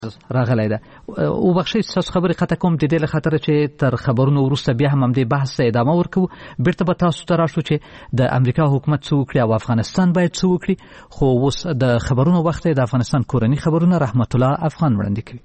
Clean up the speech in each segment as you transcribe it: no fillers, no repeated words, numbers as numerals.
راغلی ده. وبخښئ ستاسو خبرې قطع کوم د دې له خاطره چې تر خبرونو وروسته بیا هم همدې بحث ته ادامه ورکوو. بیرته به تاسو ته راشو چې د امریکا حکومت څه وکړي او افغانستان باید څه وکړي. خو اوس د خبرونو وخت د افغانستان کورني خبرونه رحمت الله افغان وړاندې کوي.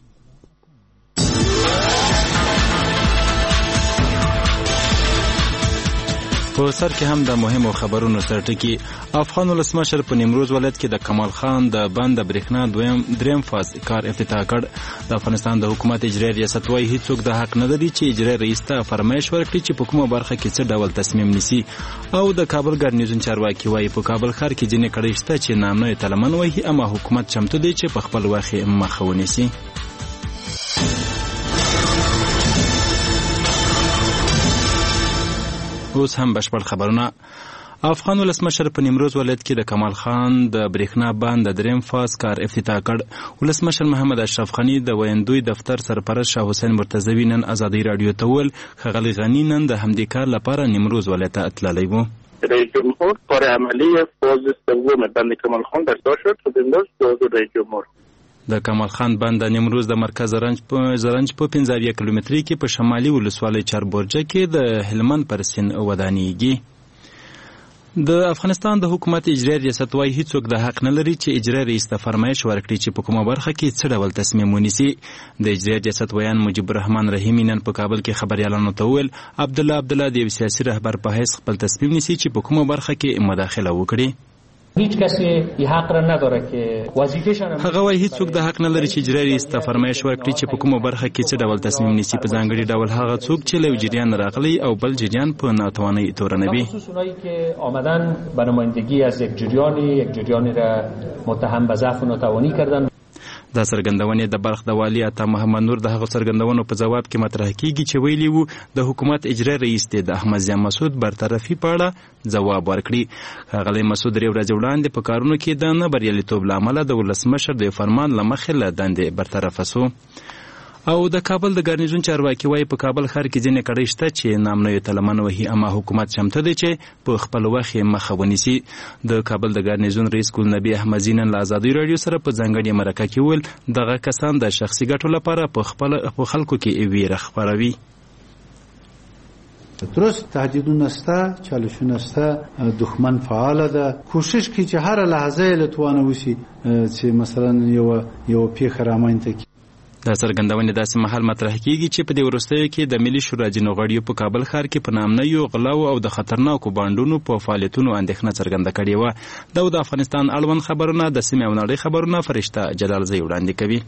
په سر کې هم د مهمو خبرونو سرټکی افغان ولسمشر په نیمروز ولایت کې د کمال خان د بند برېښنا دریم فاز کار افتتاح کړ. د افغانستان د حکومت اجرایي ریاست وايي هیڅوک د حق نه لري چې اجرایي رئیس ته فرمایش ورکړي چې په کومه برخه کې څه ډول تصمیم نیسي. او د کابل ګارنیزون چارواکي وايي په کابل ښار کې ځینې کړۍ شته چې نامنوي طالبان وایي اما حکومت چمتو دی چې په خپل وخت مخه ونیسي. اوس هم بشپړ خبرونه. افغان ولسمشر په نیمروز ولایت کې د کمال خان د برېښنا بند د دریم فاز کار افتتاح کړ. ولسمشر محمد اشرف غني د ویندوی دفتر سرپرست شاه حسین مرتضوی نن ازادي رادیو ته وویل ښاغلی غني نن د همدې کار لپاره نیمروز ولایت ته تللی و. رئیس جمهور کار عملی فاز سوم بند کمال خان برداشت شد و امروز فاز رئیس جمهور د کمال خان بند د نیمروز د مرکز زرنج په 15 کیلومتري کې په شمالي ولسوالۍ چاربورجه کې د هلمند پر سیند ودانیږي. د افغانستان د حکومت اجرایي ریاست وايي هیڅوک د حق نه لري چې اجرایي رئیس ته فرمایش ورکړي چې په کومه برخه کې څه ډول تصمیم ونیسي. د اجرایي ریاست ویان مجيب الرحمن رحیمي نن په کابل کې خبريالانو ته وویل عبدالله د یو سیاسي رهبر په حیث خپل تصمیم نیسي چې په کومه برخه کې مداخله وکړي. هیچ کسی این حق را نداره که وظیفه‌شان هغه وايي هیڅوک د حق نه لري چې اجرایي رئیس ته فرمایش ورکړي چې په کومه برخه کې څه ډول تصمیم نیسي. په ځانګړي ډول هغه څوک چې له جریان راغلي او بل جریان په ناتوانۍ تورنوي. خصوص اونایی که آمدن به نمایندگی از یک جریانی را متهم به ضعف و ناتوانی کردن. دا څرګندونې د بلخ د والي عطا محمد نور د هغو څرګندونو په جواب کې مطرح کیږي چې ویلي وو د حکومت اجرایي رئیس ته د احمد ضیاء مسعود برطرفي په اړه ځواب ورکړي. ښاغلی مسعود درې ورځې وړاندې په کارونو کې د نه بریالیتوب له امله د ولسمشر د فرمان له مخې له دندې برطرفه سو. او د کابل د ګارنیزون چارواکي وايي په کابل ښار کې ځینې کړۍ شته چې نامنوي طالبان وهي اما حکومت چمتو دی چې په خپل وخت مخه ونیسي. د کابل د ګارنیزون رئیس ګل نبی احمدزي نن له ازادي رادیو سره په ځانګړې مرکه کې وویل دغه کسان د شخصي ګټو لپاره په خلکو کې ویره خپروي. درست تهدیدونه شته، چالشونه شته، دښمن فعال ده، کوشش کوي چې هر لحظه له توانه وسی چې مثلا یو پیښه رامنځته کړي. دا څرګندونې داسې مهال مطرح کیږي چې په دې وروستیو کې د ملي شورا ځینو غړیو په کابل ښار کې په نامنویو غلاو او د خطرناکو بانډونو په فعالیتونو اندېښنه څرګنده کړې وه. دا د افغانستان اړوند خبرونه د سیمې او نړۍ خبرونه فرشته جلالزی وړاندې کوي.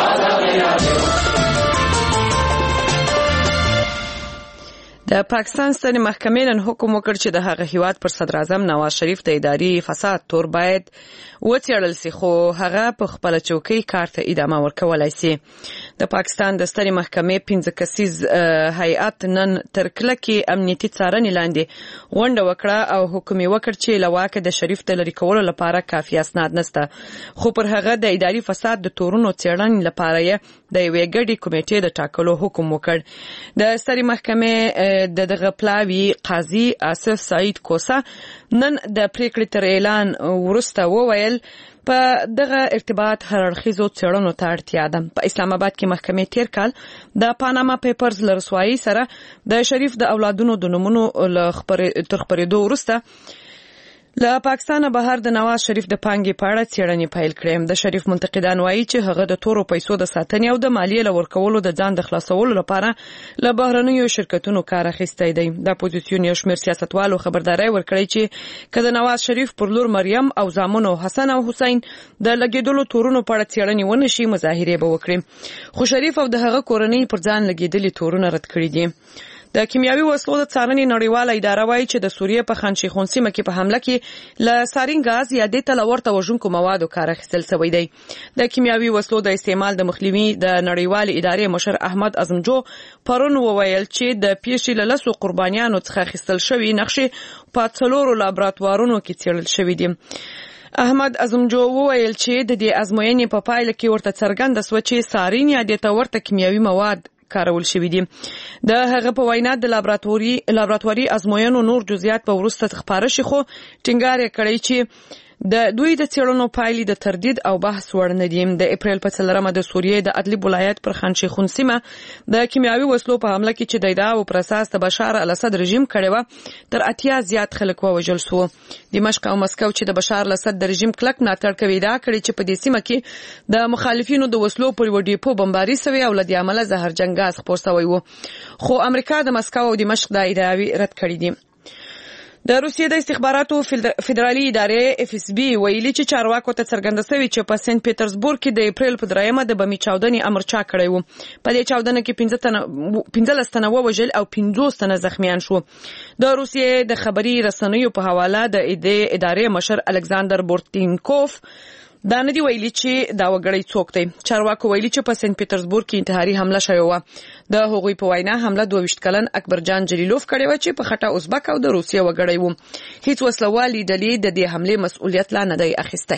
د پاکستان سترې محکمې نن حکم وکړ چې د هغه هیواد پر صدر اعظم نواز شریف د اداري فساد تور باید وڅېړل سي، خو هغه په خپله چوکۍ کار ته ادامه ورکولی سي. د پاکستان د سترې محکمې 15 کسیز هیئت نن تر کلکې امنیتي څارنې لاندې غونډه وکړه او حکم یې وکړ چې له واکه د شریف د لرې کولو لپاره کافي اسناد نشته، خو پر هغه د اداري فساد د تورونو څېړنې لپاره یې د یوې ګډې کمیټې د ټاکلو حکم وکړ. د سترې محکمې د دغه پلاوي قاضي آصف سعید کوسه نن د پریکړې تر اعلان وروسته وویل په دغه ارتباط هر اړخیزو څېړنو ته اړتیا ده. په اسلام آباد کې محکمې تیر کال د پاناما پیپرز له رسوایۍ سره د شریف د اولادونو د نومونو تر خپرېدو وروسته له پاکستانه بهر د نواز شریف د پانګې په اړه څېړنې پیل کړې. د شریف منتقدان وایي چې هغه د تورو پیسو د ساتنې او د مالیې له ورکولو د ځان د خلاصولو لپاره له بهرنیو شرکتونو کار اخیستی دی. د اپوزیسیون یو شمېر سیاستوالو خبرداری ورکړی چې که د نواز شریف پر لور مریم او زامنو حسن او حسین د لګېدلو تورونو په اړه څېړنې ونه شي مظاهرې به وکړي، خو شریف او د هغه کورنۍ پر ځان لګېدلي تورونه رد کړي دي. د کیمیاوي وسلو د څارنې نړیواله اداره وایي چې د سوریې په خان شیخون سیمه کې په حمله کې له سارین غاز یا دې ته له ورته وژونکو موادو کار اخیستل شوی دی. د کیمیاوي وسلو د استعمال د مخنیوي د نړیوالې ادارې مشر احمد اعظمجو پرون وویل چې د پیښې له 10 قربانیانو څخه اخیستل شوي نقشې په 4 لابراتوارونو کې څېړل شوي دي. احمد اعظمجو وویل چې د دې ازموینې په پایله کې ورته څرګنده سوه چې سارین یا دې ته ورته کیمیاوي مواد کارول شوي دي. د هغه په وینا د لابراتواري ازموینو نور جزئیات په وروسته خپاره شي، خو ټینګار یې کړی چې د دوی د څېړنو پایلې د تردید او بحث وړ نه دي. د اپریل په 4 د سوریې د ادلب ولایت پر خان شیخون سیمه د کیمیاوي وسلو په حمله کې چې د ادعا او پر اساس د بشار الاسد رژیم کړی و تر 80 زیات خلک ووژل شو. دمشق او مسکو چې د بشار الاسد د رژیم کلک ملاتړ کوي دا کړي چې په دې سیمه کې د مخالفینو د وسلو پر وډیپو بمباري شوی او لدی عمله زهرجن غاز خپور شوی و، خو امریکا د مسکو او دمشق د ادعاوی رد کړې دي. د روسیې د استخباراتو فدرالي ادارې FSB ویلي چې چارواکو ته څرګنده شوی چې په سنت پیټرزبورګ کې د اپریل په 3 د بمي چاودنې امر چا کړی و. په دې چاودنه کې 15 تنه ووژل او 50 تنه زخمیان شو. د روسیې د خبري رسنیو په حواله د ادارې مشر الکساندر بورتینکوف دا نه دی ویلي چې دا وګړی څوک دی. چارواکو ویلي چې په سنت پیټرزبورګ کې انتحاري حمله شوې و. د هغوی په وینا حمله 22 کلن اکبرجان جلیلوف کړی و چې په خټه ازبک او د روسیې وګړی و. هیڅ وسلوالي ډلې د دې حمله مسؤلیت لا نه دی اخیستی.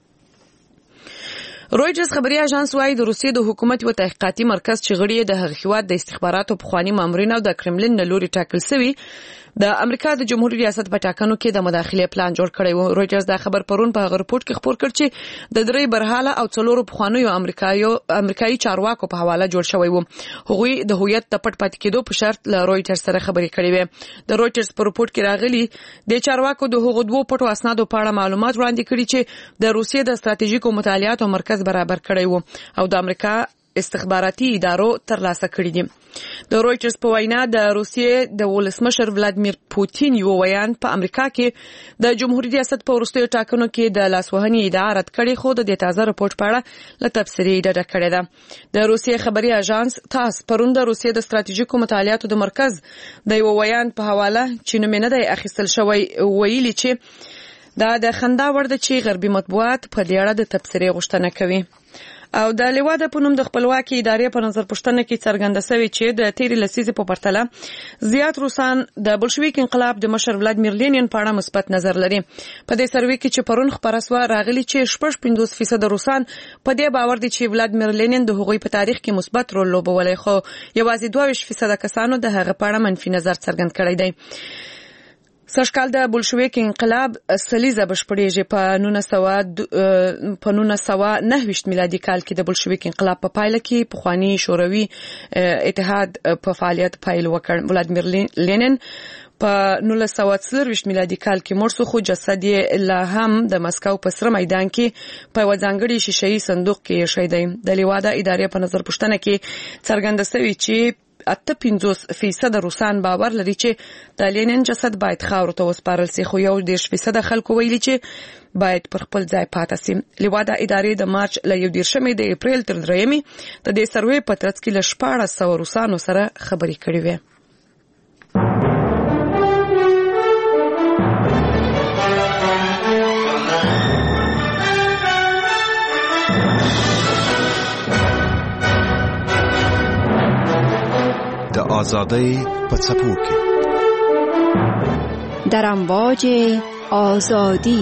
رویټرز خبري اژانس وايي د روسیې د حکومت یو تحقیقاتي مرکز چې غړي د هغه هیواد د استخباراتو پخوانی مامورین او د کرملین نه لوري ټاکل شوی د امریکا د جمهوریت ریاست په ټاکنو کې د مداخله پلان جوړ کړی و. رویټرز دا خبر پرون په هغه رپورت کې خبر کړ چې د درې برحاله او څلورو پخوانیو امریکایي چارواکو په حواله جوړ شوی و. هغوی د هویت د پټ پاتې کېدو په شرط له رویټرز سره خبرې کړې وې. د رویټرز په رپورت کې راغلي د چارواکو د هغو دوه پټو اسنادو په اړه معلومات وړاندې کړي چې د روسیې د ستراتیژیکو مطالعاتو مرکز برابر کړی و او د امریکا استخباراتي ادارو ترلاسه کړی دي. د رویټرز په وینا د روسیې د ولسمشر ولادمیر پوتین یو ویان په امریکا کې د جمهوریت ریاست په وروستیو ټاکنو کې د لاسوهنې ادعا رد کړې، خو د دې تازه رپورت په اړه له تبصرې ډډه کړې ده. د روسیې خبري اژانس تاس پرون د روسیې د ستراتیژیکو مطالعاتو د مرکز د یو ویان په حواله چې نوم نه دی اخیستل شوی ویلي چې دا د خندا وړ ده چې غربي مطبوعات په دې اړه د تبصرې غوښتنه کوي. او د لیواده په نوم د خپلواکي ادارې په نظر پوښتنه کې څرګنده شوی چې د تیری لسیزې په پرتله زیات روسان د بلشویک انقلاب د مشر ولادمیر لینین په اړه مثبت نظر لري. په دې سروې کې چې پرون خبره شوه راغلي چې 55% روسان په دې باور دي چې ولادمیر لینین د هغوی په تاریخ کې مثبت رول لوبولی، خو یوازې 22% کسانو د هغه په اړه منفي نظر څرګند کړی دی. سږکال د بلشویک انقلاب سلیزه بشپړېږي. په 1929 میلادي کال کې د بلشویک انقلاب په پایله کې پخوانی شوروي اتحاد په فعالیت پیل وکړ. ولادمیر لینین په 1940 میلادي کال کې مړ شو، خو جسد یې لا هم د مسکو په سره میدان کې په یو ځانګړي شیشه‌ایي صندوق کې ایښی دی. د لیواده ادارې په نظر پوښتنه کې څرګنده شوی چې 58% روسان باور لري چې د لینین جسد باید خاورو ته وسپارل شي، خو 1% خلکو ویلي چې باید پر خپل ځای پاتې شي. لیواده ادارې د مارچ له 11 د اپریل تر 3 د دې سروې په ترڅ کې له 1400 روسانو سره خبرې کړې وې. د آزادۍ په څپو کې در امواج آزادی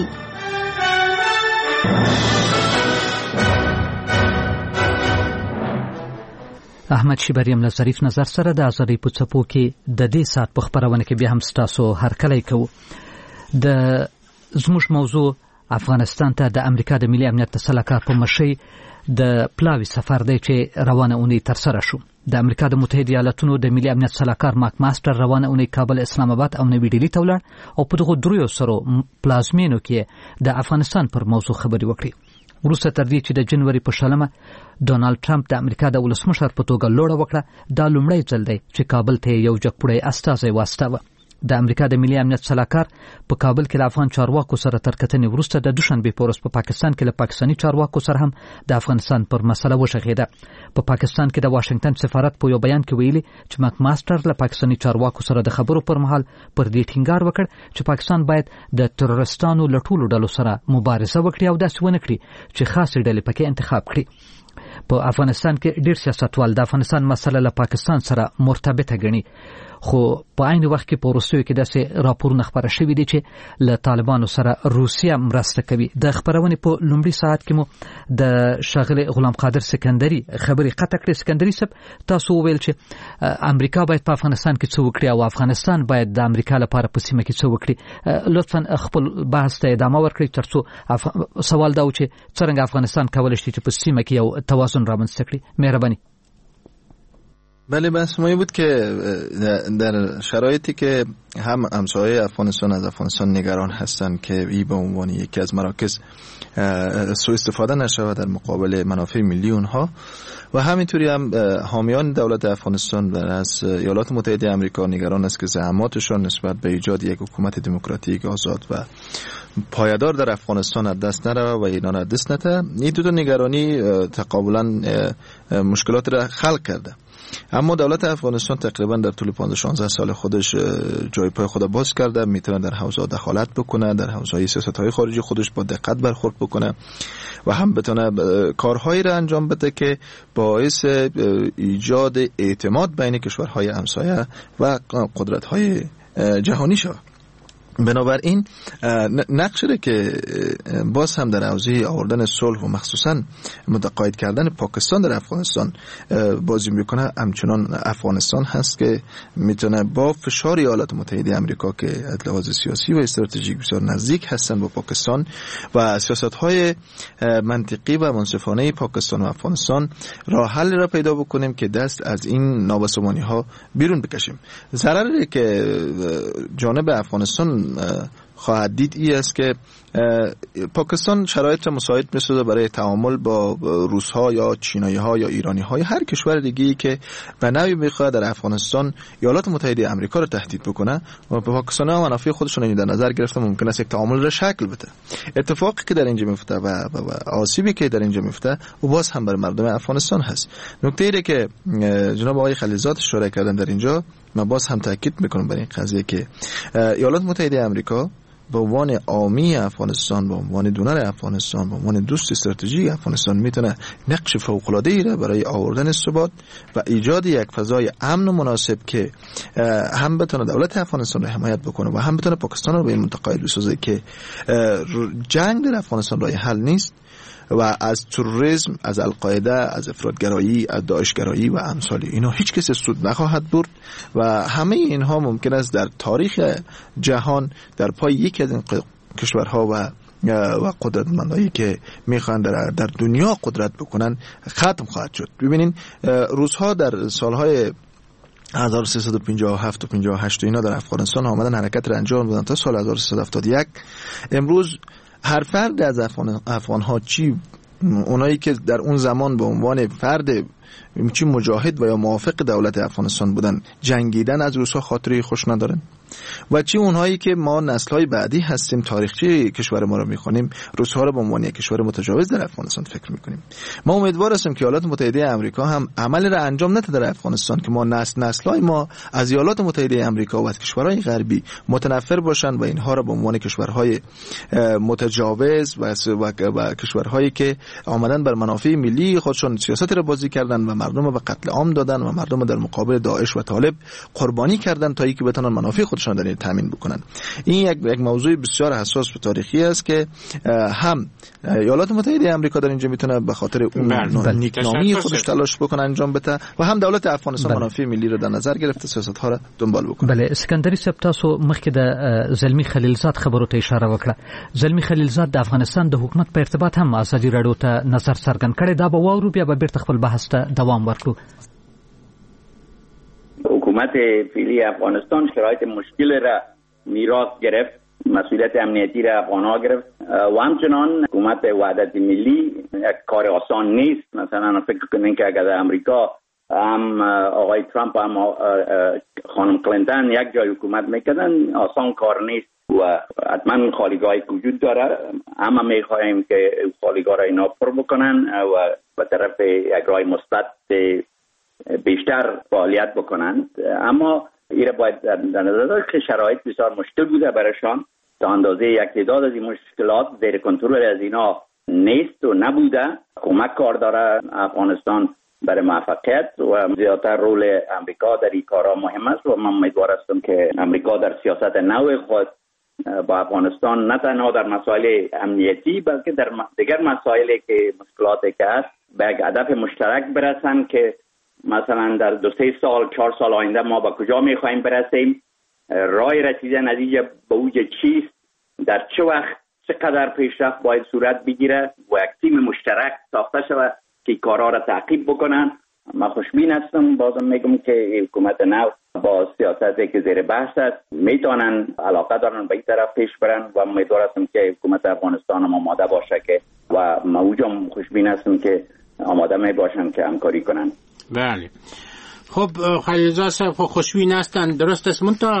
احمد شیبریم له ظریف نظر سره د آزادۍ په څپو کې د دې سات په خبرونه کې بیا هم ستاسو هرکلی کوو. د زموږ موضوع افغانستان ته د امریکا د ملي امنیت د سلاکار په مشرۍ د پلاوي سفر دی چې روانه اونۍ ترسره شو. د امریکا د متحده ایالاتونو د ملي امنیت سلاکار ماک ماستر روانه اونۍ کابل، اسلام آباد او نوی ډیلی ته ولاړ او په دغو دریو سرو پلازمینو کې د افغانستان پر موضوع خبرې وکړي. وروسته تر دې چې د جنوري په 16 ډونالد ټرمپ د امریکا د ولسمشر په توګه لوړه وکړه، دا لومړی ځل دی چې کابل ته یو جګپوړی استازی واستاوه. د امریکا د ملي امنیت سلاکار په کابل کې له افغان چارواکو سره تر کتنې وروسته د دوشنبې په ورځ په پاکستان کې له پاکستاني چارواکو سره هم د افغانستان پر مسله وشغېده. په پاکستان کې د واشنگټن سفارت په یو بیان کې ویلي چې ماک ماستر له پاکستاني چارواکو سره د خبرو پر مهال پر دې ټینګار وکړ چې پاکستان باید د تروریستانو له ټولو ډلو سره مبارزه وکړي او داسې ونه کړي چې خاصې ډلې پکې انتخاب کړي. په افغانستان کې ډیر سیاستوال د افغانستان مسله له پاکستان سره مرتبطه ګڼي، خو په عین وخت کې په روسیې کې داسې راپورونه خبره شوي دي چې له طالبانو سره روسیه مرسته کوي. د خبرونې په لومړي ساعت کې مو د ښاغلي غلام قادر سکندري خبرې قطع کړې. سکندري صاحب، تاسو وویل چې امریکا باید په افغانستان کې څه وکړي او افغانستان باید د امریکا لپاره په سیمه کې څه وکړي. لطفا خپل بحث ته ادامه ورکړئ ترڅو سوال دا و چې څنګه افغانستان کولی شي چې په سیمه کې یو توازن رامنځته کړي. مهرباني. بله، بحث ما بود که در شرایطی که هم همسایه افغانستان از افغانستان نگران هستند که ای به عنوان یکی از مراکز سوء استفاده نشود در مقابل منافع ملی اونها، و همینطوری هم حامیان دولت افغانستان و از ایالات متحده آمریکا نگران است که زحماتشان نسبت به ایجاد یک حکومت دموکراتیک آزاد و پایدار در افغانستان از دست نرود و اینا از دست نده. این دو تا نگرانی تقابلا مشکلات را خلق کرده. اما دولت افغانستان تقریبا در طول 15-16 سال خودش جای پای خود باز کرده، میتونه در حوزه دخالت بکنه، در حوزه سیاست‌های خارجی خودش با دقت برخورد بکنه و هم بتونه کارهایی را انجام بده که باعث ایجاد اعتماد بین کشورهای همسایه و قدرت‌های جهانی شود. بنابراین نقشی را که باز هم در حوزه آوردن صلح و مخصوصا متقاعد کردن پاکستان در افغانستان بازی میکنه، همچنان افغانستان هست که میتونه با فشار ایالات متحده آمریکا که از لحاظ سیاسی و استراتژیک بسیار نزدیک هستن با پاکستان و سیاست‌های منطقی و منصفانه پاکستان و افغانستان راه حل را پیدا بکنیم که دست از این نابسامانی‌ها بیرون بکشیم. ضرری که جانب افغانستان خواهد دید ای است که پاکستان شرایط مساعد می‌سازه برای تعامل با روس‌ها یا چینایی‌ها یا ایرانی‌ها یا هر کشور دیگه‌ای که به نوعی می‌خواد در افغانستان ایالات متحده آمریکا را تهدید بکنه و پاکستان‌ها منافع خودشون در نظر گرفته ممکن است یک تعامل را شکل بده. اتفاقی که در اینجا میفته و آسیبی که در اینجا میفته و باز هم بر مردم افغانستان هست. نکته‌ای که جناب آقای خلیلزاد اشاره کردن در اینجا، من باز هم تاکید می‌کنم بر این قضیه که ایالات متحده آمریکا به عنوان عامی افغانستان، به عنوان دونر افغانستان، به عنوان دوست استراتژیک افغانستان میتونه نقش فوق‌العاده‌ای را برای آوردن ثبات و ایجاد یک فضای امن و مناسب که هم بتونه دولت افغانستان را حمایت بکنه و هم بتونه پاکستان رو به این منطقه بسازه که جنگ در افغانستان راه حل نیست و از تروریسم، از القاعده، از افراطگرایی، از داعشگرایی و امثال اینا هیچ کس سود نخواهد برد و همه اینها ممکن است در تاریخ جهان در پای یکی از این کشورها و قدرتمندایی که میخوان در دنیا قدرت بکنن ختم خواهد شد. ببینین روس‌ها در سالهای 1357 و 58 اینا در افغانستان آمدن حرکت را انجام دادن تا سال 1371. امروز هر فرد از افغان‌ها، چی اونایی که در اون زمان به عنوان فرد چی مجاهد و یا موافق دولت افغانستان بودن جنگیدن، از روس‌ها خاطره خوش ندارن و چی اونهایی که ما نسل‌های بعدی هستیم تاریخچه کشور ما رو می‌خونیم روس‌ها رو به عنوان یک کشور متجاوز در افغانستان فکر می‌کنیم. ما امیدوار هستیم که ایالات متحده آمریکا هم عمل را انجام نده در افغانستان که ما نسل‌های ما از ایالات متحده آمریکا و از کشورهای غربی متنفر باشن و اینها را به عنوان کشورهای متجاوز و کشورهایی که آمدن بر منافع ملی خودشون سیاست را بازی کردن و مردم به قتل عام دادن و مردم در مقابل داعش و طالب قربانی کردن تا اینکه بتونن منافع خودشون در این تامین بکنن. این یک موضوع بسیار حساس و تاریخی است که هم ایالات متحده آمریکا در اینجا میتونه به خاطر اون نیکنامی خودش تلاش بکنه انجام بده و هم دولت افغانستان منافع ملی رو در نظر گرفته سیاست ها را دنبال بکنه. بله، اسکندری صاحب، تاسو مخکې د زلمی خلیلزاد خبرو ته اشاره وکړه. زلمی خلیلزاد د افغانستان د حکومت په ارتباط هم ازادي راډیو ته نظر څرګند کړی. دا به واورو بیا به بیرته خپل بحث ته دوام ورکړو. حکومت فعلی افغانستان شرایط مشکل را میراث گرفت، مسئولیت امنیتی را افغان‌ها گرفت و همچنان حکومت وحدت ملی یک کار آسان نیست. مثلا فکر کنین که اگر امریکا هم آقای ترامپ هم خانم کلینتون یک جای حکومت میکردن آسان کار نیست و حتما خالیگاهی وجود داره. اما میخواهیم که خالیگاه را اینا پر بکنن و به طرف یک راه مثبت بیشتر فعالیت بکنند. اما این باید در نظر داشت که شرایط بسیار مشکل بوده برایشان تا اندازه یک تعداد از این مشکلات زیر کنترل از اینا نیست و نبوده. کمک کار داره افغانستان برای موفقیت و زیادتر رول امریکا در این کارا مهم است و من امیدوار هستم که امریکا در سیاست نو خود با افغانستان نه تنها در مسائل امنیتی بلکه در دیگر مسائلی که مشکلاتی که هست به یک هدف مشترک برسن که مثلا در 2-3 سال 4 سال آینده ما به کجا میخوایم برسیم، راه رسیدن نتیجه به اوج چیست، در چه وقت چقدر پیشرفت باید صورت بگیره و یک تیم مشترک ساخته شود که کارها را تعقیب بکنن. من خوشبین هستم، بازم میگم که حکومت نو با سیاستی که زیر بحث است میتونن علاقه دارن به این طرف پیش برن و امیدوار هستم که حکومت افغانستان هم آماده باشه که و موجم خوشبین هستم که آماده می باشن که همکاری کنن. بله خب خلیلزاده صاحب خوشبین هستن، درست است. منتها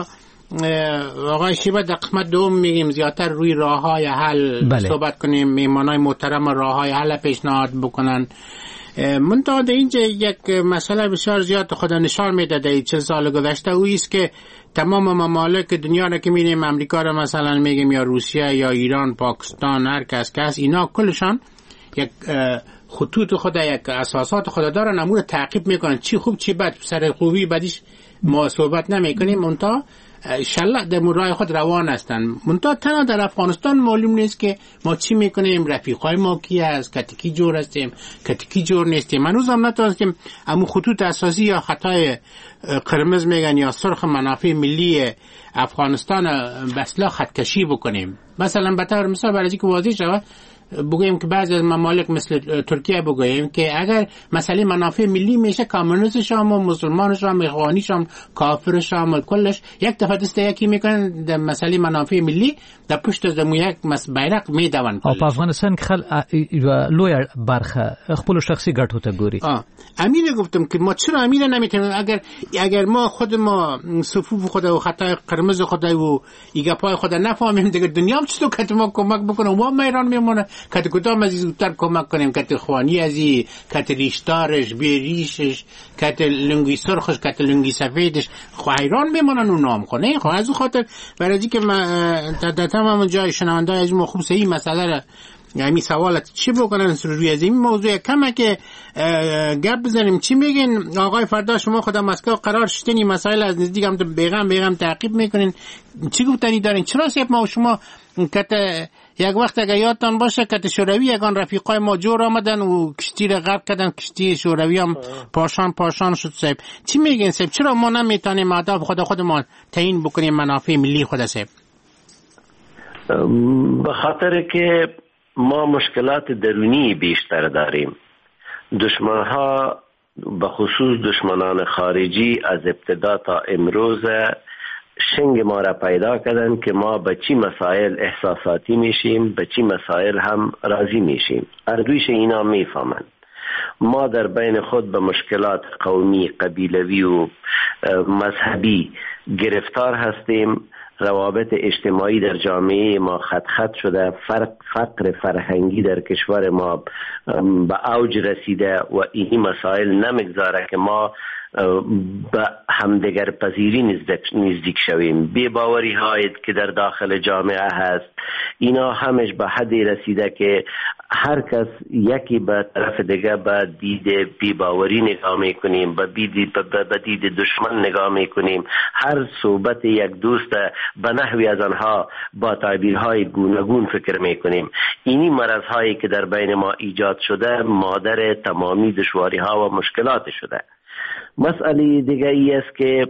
آقای شیبه در قسمت دوم میگیم زیادتر روی راههای حل صحبت کنیم، میمانای محترم راههای حل پیشنهاد بکنن. منتها در اینجا یک مسئله بسیار زیاد خدا نشان میده در 40 سال گذشته، او است که تمام ممالک دنیا را که می‌بینیم، امریکا را مثلا میگیم یا روسیه یا ایران، پاکستان، هر کس اینا کلشان یک خطوط خود، یک اساسات خود دارن، امور تعقیب میکنن، چی خوب چی بد، سر خوبی بدیش ما صحبت نمیکنیم، منتها انشالله در راه خود روان هستن. منتها تنها در افغانستان معلوم نیست که ما چی میکنیم، رفیقای ما کی هست، کتکی جور هستیم، کتکی جور نیستیم. هنوز هم نتونستیم امو خطوط اساسی یا خطای قرمز میگن یا سرخ منافع ملی افغانستان به اصطلاح خطکشی بکنیم. مثلا به طور مثال برای اینکه واضح شود بگوییم که بعضی از ممالک مثل ترکیه بگوییم که اگر مسئله منافع ملی میشه، کامونیستش هم و مسلمانش هم، اخوانیش هم، کافرش هم، کلش یک دفعه دست یکی میکنن در مسئله منافع ملی، در پشت از دمو یک بیرق میدون. او په افغانستان کې لوی برخه خپل شخصي ګټو ته ګوري. امیر گفتم که ما چرا امیر نمیتونیم اگر ما خود ما صفوف خود و خطای قرمز خود و ایگپای خود نفهمیم، دیگه دنیا هم چطور که ما کمک بکنه و ما ایران میمونه که کدام از زودتر کمک کنیم، که خوانی ازی، که ریشتارش، بیریشش، که لنگی سرخش، که لنگی سفیدش، ایران میمونن اون نام کنه. خب از اون خاطر برای که در تمام جای شنونده از ما خوب صحیح مسئله را یعنی سوالت چی بکنن روی از این موضوع کمه که گپ بزنیم. چی میگین آقای فردا؟ شما خود مسکو قرار شدین این مسائل از نزدیک هم بیغم تعقیب میکنین، چی گفتنی دارین؟ چرا سیب ما و شما که یک وقت اگه یادتان باشه که شوروی یگان رفیقای ما جور آمدن و کشتی را غرق کردن، کشتی شوروی هم پاشان شد. سیب چی میگین سیب؟ چرا ما نمیتونیم اهداف خودمان تعیین بکنیم، منافع ملی خود سیب؟ به خاطر که ما مشکلات درونی بیشتر داریم. دشمنها به خصوص دشمنان خارجی از ابتدا تا امروز شنگ ما را پیدا کردن که ما به چی مسائل احساساتی میشیم، به چی مسائل هم راضی میشیم. اردویش اینا میفهمن. ما در بین خود به مشکلات قومی، قبیلوی و مذهبی گرفتار هستیم. روابط اجتماعی در جامعه ما خط شده، فقر فرهنگی در کشور ما به اوج رسیده و این مسائل نمیگذاره که ما به همدیگر پذیری نزدیک شویم. بی‌باوری هایی که در داخل جامعه هست اینا همش به حدی رسیده که هر کس یکی به طرف دیگه به دید بی‌باوری نگاه میکنیم، به دید دشمن نگاه میکنیم. هر صحبت یک دوست به نحوی از آنها با تعبیرهای گوناگون فکر میکنیم. اینی مرض هایی که در بین ما ایجاد شده مادر تمامی دشواری ها و مشکلات شده. مسئله دیگه ای است که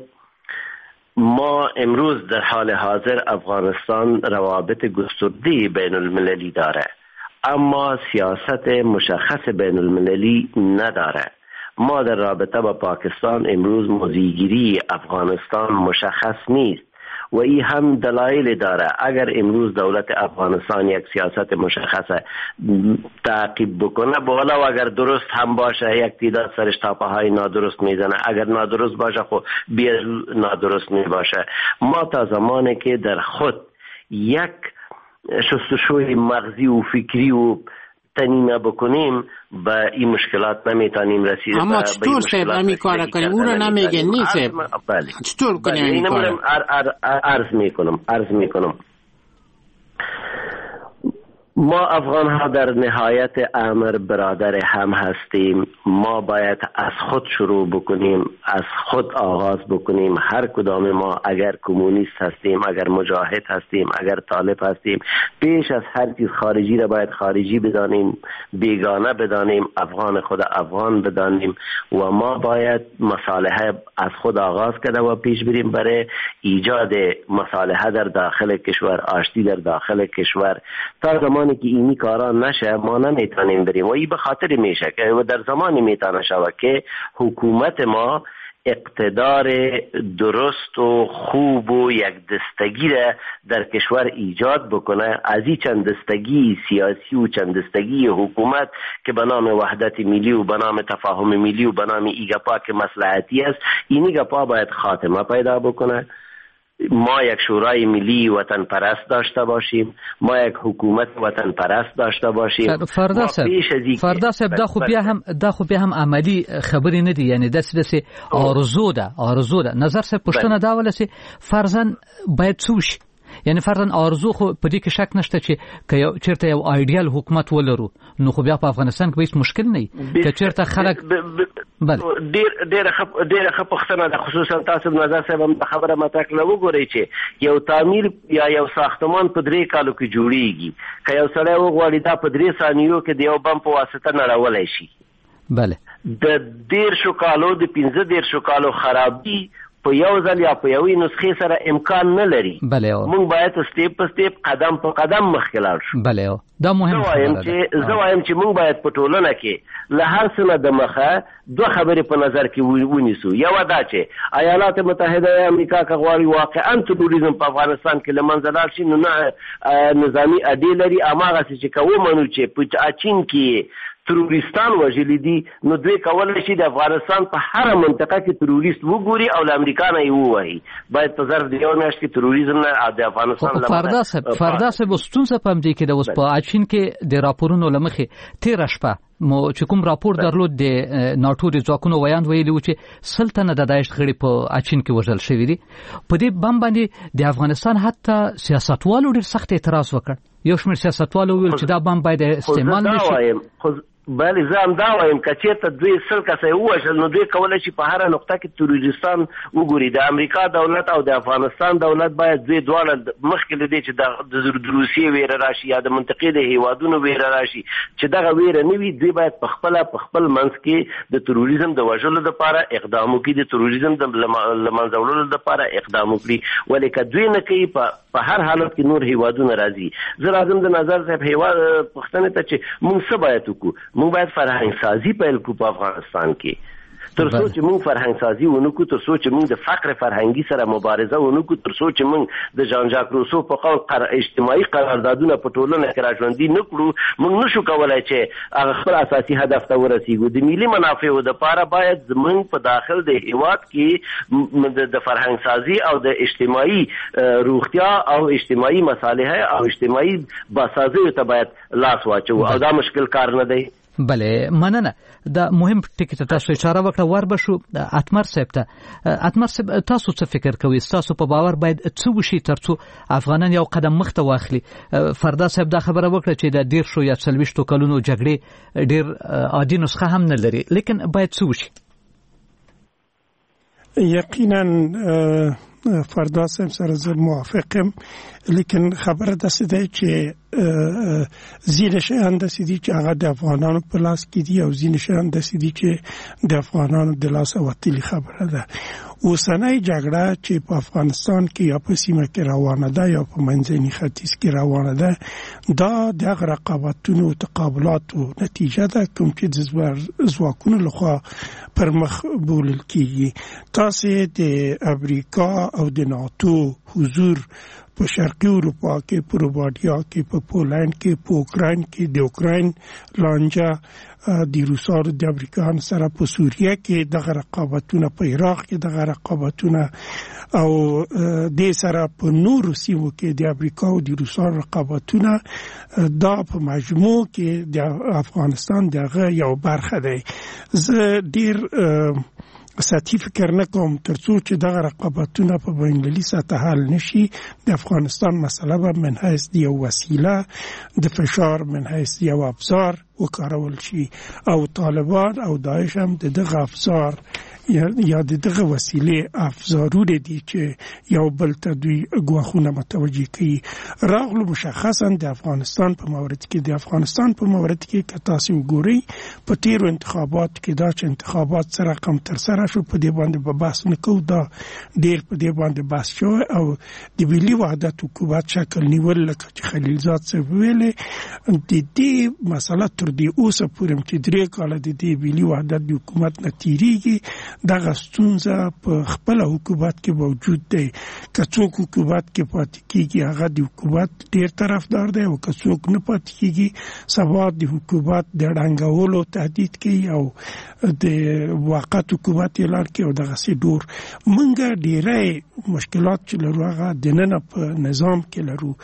ما امروز در حال حاضر افغانستان روابط گسترده بین المللی داره، اما سیاست مشخص بین المللی نداره. ما در رابطه با پاکستان امروز موضع‌گیری افغانستان مشخص نیست و این هم دلایل داره. اگر امروز دولت افغانستان یک سیاست مشخص تعقیب بکنه، بالا و اگر درست هم باشه یک تعداد سرش تاپه های نادرست میزنه، اگر نادرست باشه خب بیاد نادرست می باشه. ما تا زمانی که در خود یک شستشوی مغزی و فکری و تنیمه بکنیم به این مشکلات نمیتونیم رسید. اما چطور سیب امی کار کنیم؟ او رو نمیگه نیست. بله. چطور کنیم این کار؟ عرض میکنم ما افغان ها در نهایت امر برادر هم هستیم. ما باید از خود شروع بکنیم، از خود آغاز بکنیم. هر کدام ما اگر کمونیست هستیم، اگر مجاهد هستیم، اگر طالب هستیم، پیش از هر چیز خارجی را باید خارجی بدانیم، بیگانه بدانیم، افغان خود افغان بدانیم و ما باید مصالحه از خود آغاز کرده و پیش بریم برای ایجاد مصالحه در داخل کشور، آشتی در داخل کشور. تا زمانی که اینی کارا نشه ما نمیتونیم بریم و این به خاطر میشه که و در زمانی میتونه شود که حکومت ما اقتدار درست و خوب و یک دستگی را در کشور ایجاد بکنه. از این چند دستگی سیاسی و چند دستگی حکومت که به نام وحدت ملی و به نام تفاهم ملی و به نام ایگپا که مصلحتی است، اینی گپا باید خاتمه پیدا بکنه. ما یک شورای ملی وطن پرست داشته باشیم، ما یک حکومت وطن پرست داشته باشیم. فردا صاحب دا خو بیا هم عملی خبرې نه دي، یعنی داسې آرزو ده. نظر صاحب پښتنه دا ولسی فرضاً باید څوش، یعنی فرضاً آرزو خو په دې کې شک نشته چې چیرته یو آیډیال حکومت ولرو نو خو بیا په افغانستان کې هیڅ مشکل نه وي که چیرته خلک ډېر ښه پوښتنه ده. خصوصا تاسو نظر صاحب هم خبره مطرح کړه. وګورئ چې یو تعمیر یا یو ساختمان په 3 کالو کې جوړیږي، که یو سړی وغواړي دا په 3 ثانیو کې د یو بم په واسطه نړولی شي. بله د 13 کالو د 15 کالو خرابي په یو ځل یا په یوې نسخې سره امکان نه لري. موږ باید سټیپ په سټیپ قدم په قدم مخکې لاړ شو. بله دا مهم خبره ده. زه وایم چې موږ باید په ټولنه کې له هر څه نه د مخه 2 خبرې په نظر کې ونیسو. یو دا چې ایالات متحده امریکا که غواړي واقعا تروریزم په افغانستان کې له منځه لاړ شي نو نه نظامي اډې لري، هماغسې چې که ومنو چې په چین کې تروریستان وژلي دي نو دوی کولی شي د افغانستان په هر منطقه کې تروریست وګوري او له امریکا نه یې ووهي. باید په ظرف د یو میاشت کې تروریزم نه د افغانستان فردا صاحب ستونزه په همدې کې ده. اوس په اچین کې د راپورونو له مخې تېره شپه چې کوم راپور درلود د ناټو د ځواکونو ویاند ویلي و چې 100 تنه د داعش غړي په اچین کې وژل شوي دي. په دې بم باندې د افغانستان حتی سیاستوالو ډېر سخت اعتراض وکړ. یو شمېر سیاستوالو ویل چې دا بم باید استعمال نشي. بله زه هم دا وایم که چېرته دوی 100 کسه یې ووژل نو دوی کولی شي په هره نقطه کې تروریستان وګوري. د امریکا دولت او د افغانستان دولت باید دوی دواړه مخکې له دې چې د روسیې ویره راشي یا د منطقې د هیوادونو ویره راشي چې دغه ویره نه وي، دوی باید په خپل منځ کې د تروریزم د وژلو دپاره اقدام وکړي، د تروریزم د له منځه وړلو دپاره اقدام وکړي. ولې که دوی نه کوي په هر حالت کې نور هیوادونه راځي. زه راځم د نظر صاحب هیواد پوښتنې ته چې موږ څه باید وکړو. موږ باید فرهنګ سازي پیل کړو په افغانستان کې. تر څو چې موږ فرهنګ سازي ونکړو، تر څو چې موږ د فقر فرهنګي سره مبارزه ونکړو، تر څو چې موږ د جان ژاک روسو په قول اجتماعي قراردادونه په ټولنه کې راژوندي نه کړو، موږ نشو کولای چې هغه خپل اساسي هدف ته ورسیږو. د ملي منافعو دپاره باید زموږ په داخل د هیواد کې د فرهنګ سازي او د اجتماعي روغتیا او اجتماعي مصالحه او اجتماعي باسازیو ته باید لاس واچو او دا مشکل کار نه دی. بله مننه. دا مهم ټکی ته تاسو اشاره وکړه. وربشو اتمر صاحب ته. اتمر صاحب تاسو څه فکر کوئ؟ تاسو په باور باید څه وشي ترڅو افغانان یو قدم مخته واخلي؟ فردا صاحب دا خبره وکړه چې د 10 یا 40 کلونو جګړې ډېر عادي نسخه هم نه لري، لیکن باید څه وشي؟ یقینا فردا صاحب سره زه موافقم، لیکن خبره داسې ده چې ځینې شیان داسې دي چې هغه د افغانانو په لاس کې دي او ځینې شیان داسې دي چې د افغانانو د لاسه وتلي خبره ده. اوسنۍ جګړه چې په افغانستان کې یا په سیمه کې روانه ده یا په منځني ختیځ کې روانه ده، دا د هغه رقابتونو او تقابلاتو نتیجه ده کوم چې د ځواکونو لخوا پر مخ بولل کېږي. تاسې د امریکا او د ناتو حضور په شرقي اروپا کې، په روباټیا کې، په پولند کې، په اوکراین کې، د اوکراین لانجه د روسانو د امریکایانو سره په سوریه کې دغه رقابتونه، په عراق کې دغه رقابتونه او د سره په نورو سیمو کې د امریکا او د روسانو رقابتونه، دا په مجموع کې د افغانستان دغه یو برخه دی. زه ډیر سطحي فکر نکوم ترڅو چې دغه رقابتونه په بین‌المللي سطح حل نشي د افغانستان مسله به من حیث د یو وسیله د فشار من حیث یو ابزار وکارول شي او طالبان او داعش هم د دغه ابزار یا دغه وسیله افزارونه دي چې یو بل ته دوی ګواښونه متوجه کوي. راغلو مشخصا د افغانستان په مورد کې که تاسو وګورئ په تیرو انتخابات کې دا چې انتخابات سره رقم تر سره شو په دې باندې به بحث نکوو، دا ډیر په دې باندې بحث شو او د ملي وحدت حکومت شکل نیول لکه چې خلیلزاد صاحب ویلې د دې مسله تر دې اوسه پورې چې 3 کاله د دې ملي وحدت د حکومت نه تیریږي دغه ستونزه په خپل حکومت کې موجود دی. که څوک حکومت کې پاتې کیږي هغه د حکومت ډیر طرفدار دی او که څوک نه پاتې کیږي سبا د حکومت د ړنګولو تهدید کوي او د موقت حکومت اعلان کوي او دغه سي ډور منګه ډیره مشکلات چې لرو هغه د نن په نظام کې لرو.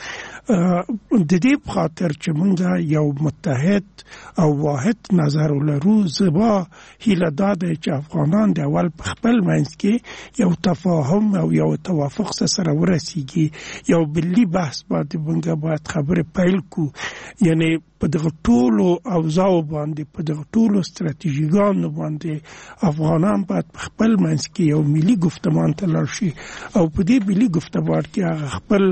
د دې په خاطر چې منګه یو متحد او واحد نظر لرو زبا هیله داده چې افغانان د اول په خپل منځ کې یو تفاهم او یو توافق سره ورسیږي، یو بلی بحث باندې منګه باید خبره پیل کو، یعنی په دغه ټولو اوضاع باندې په دغه ټولو ستراتیژیګانو باندې افغانان باید خپل منځ کې یو ملي گفتمان ته لاړ شي او په دې ملي گفتمان کې هغه خپل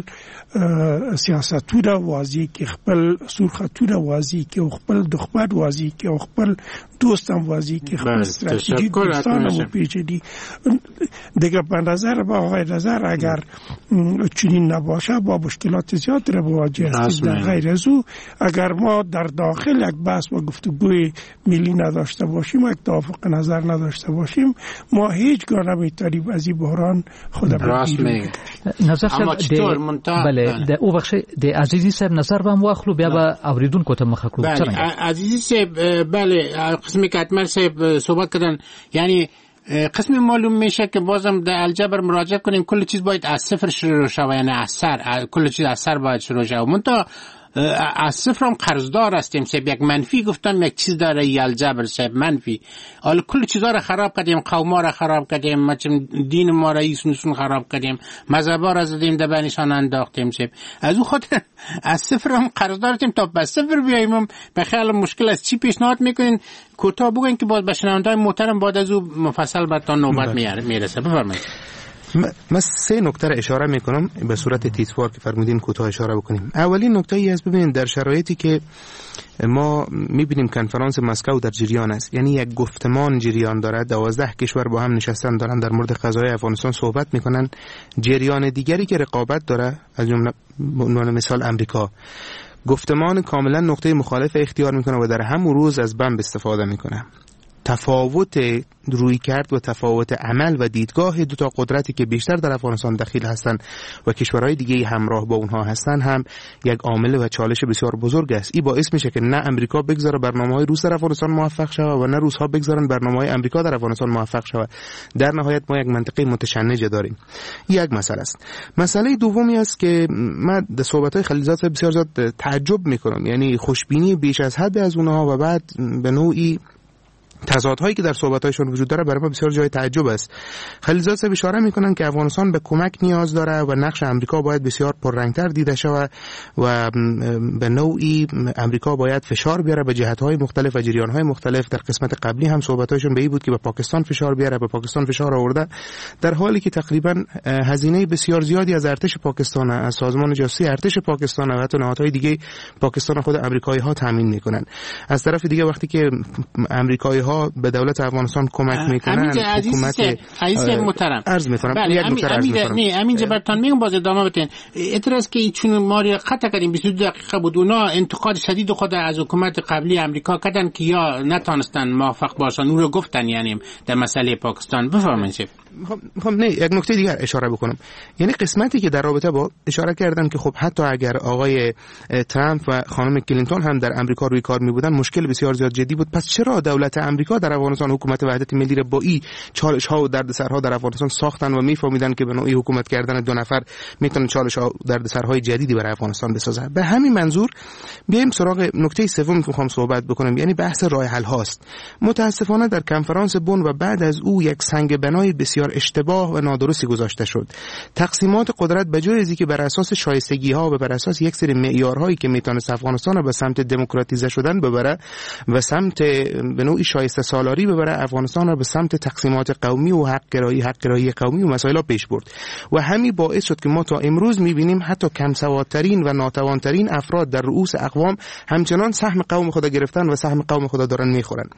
سیاستونه واضح کې، خپل سرخطونه واضح کې او خپل دښمن واضح کې او خپل دوست هم واضح کې، خپل استراتژیک دوستان هم پیچیدی دیگه. به نظر با آقای نظر اگر چنین نباشه با مشکلات زیاد را مواجه هستیم. در غیر از او اگر ما در داخل یک بحث و گفتگوی ملی نداشته باشیم، یک توافق نظر نداشته باشیم، ما هیچگاه نمیتونیم از این بحران خود بیرون. نظر صاحب بله د او بخش د عزیزی صاحب نظر به واخلو بیا به اوریدونکو ته مخه کړو. بله عزیزی صاحب بله قسمی که اتمر صاحب صحبت کردن، یعنی قسمی معلوم میشه که بازم در الجبر مراجعه کنیم کل چیز باید از صفر شروع شود، یعنی از سر کل چیز از سر باید شروع شود. منتها از صفر هم قرضدار هستیم. صاحب یک منفی گفتم یک چیز داره الجبر صاحب منفی، حالا کل چیزا رو خراب کردیم، قوما رو خراب کردیم، مثلا دین ما را ایسون خراب کردیم، مذهبا را زدیم در بینشان انداختیم. صاحب از اون خاطر از صفر هم قرضدار هستیم تا به صفر بیاییم. هم به خیال مشکل است. چی پیشنهاد میکنین کوتاه بگین که باز به شنونده‌های محترم بعد از اون مفصل بعد تا نوبت میرسه. بفرمایید. من 3 نکته را اشاره میکنم به صورت تیزوار که فرمودین کوتاه اشاره بکنیم. اولین نکته ای است، ببینید در شرایطی که ما میبینیم کنفرانس مسکو در جریان است، یعنی یک گفتمان جریان دارد، 12 کشور با هم نشستن دارن در مورد قضایای افغانستان صحبت میکنن. جریان دیگری که رقابت داره از جمله عنوان مثال امریکا گفتمان کاملا نقطه مخالف اختیار میکنه و در همون روز از بمب استفاده میکنه. تفاوت رویکرد و تفاوت عمل و دیدگاه دو تا قدرتی که بیشتر در افغانستان دخیل هستند و کشورهای دیگه همراه با اونها هستند هم یک عامل و چالش بسیار بزرگ است. این باعث میشه که نه امریکا بگذاره برنامه‌های روس در افغانستان موفق شود و نه روس‌ها بگذارن برنامه‌های امریکا در افغانستان موفق شود. در نهایت ما یک منطقه متشنج داریم. یک مسئله است. مسئله دومی است که من در صحبت‌های خلیلزاد بسیار زیاد تعجب میکنم، یعنی خوشبینی بیش از حد از اونها و بعد به نوعی تضادهایی که در صحبت‌هایشون وجود داره برای ما بسیار جای تعجب است. خلیلزاد صاحب اشاره میکنن که افغانستان به کمک نیاز داره و نقش امریکا باید بسیار پررنگتر دیده شود و به نوعی امریکا باید فشار بیاره به جهت‌های مختلف و جریان‌های مختلف. در قسمت قبلی هم صحبت‌هایشون به این بود که به پاکستان فشار بیاره، به پاکستان فشار آورده، در حالی که تقریبا هزینه بسیار زیادی از ارتش پاکستان، از سازمان جاسوسی ارتش پاکستان و حتی نهادهای دیگه پاکستان خود آمریکایی‌ها تامین میکنن. از طرف دیگه وقتی که آمریکایی‌ها به دولت افغانستان کمک میکنن، حکومت عزیز محترم عرض میکنم یک نکته عرض میکنم. نه امین جبرتان میگم باز ادامه بدین. اعتراض که چون ما رو قطع کردیم 22 دقیقه بود، اونا انتقاد شدید خود از حکومت قبلی امریکا کردن که یا نتونستن موفق باشن، اون رو گفتن یعنی در مسئله پاکستان. بفرمایید. نه یک نکته دیگر اشاره بکنم. یعنی قسمتی که در رابطه با اشاره کردن که خب حتی اگر آقای ترامپ و خانم کلینتون هم در امریکا روی کار می بودن مشکل بسیار زیاد جدی بود. پس چرا دولت امریکا در افغانستان حکومت وحدت ملی را با این چالش ها و دردسرها در افغانستان ساختن و میفهمیدن که به نوعی حکومت کردن دو نفر میتونه چالش ها و دردسرهای جدیدی برای افغانستان بسازه. به همین منظور بیایم سراغ نکته سومی که میخوام صحبت بکنم، یعنی بحث راه حل هاست. متاسفانه در کنفرانس بن و بعد از او یک سنگ بنای بسیار اشتباه و نادرستی گذاشته شد. تقسیمات قدرت به جای از اینکه بر اساس شایستگی ها و بر اساس یک سری معیارهایی که میتونه افغانستان را به سمت دموکراتیزه شدن ببره و سمت به نوعی شایسته سالاری ببره، افغانستان را به سمت تقسیمات قومی و حق گرایی قومی و مسائل پیش برد و همین باعث شد که ما تا امروز میبینیم حتی کم سوادترین و ناتوانترین افراد در رؤوس اقوام همچنان سهم قوم خود گرفتن و سهم قوم خود دارن میخورن.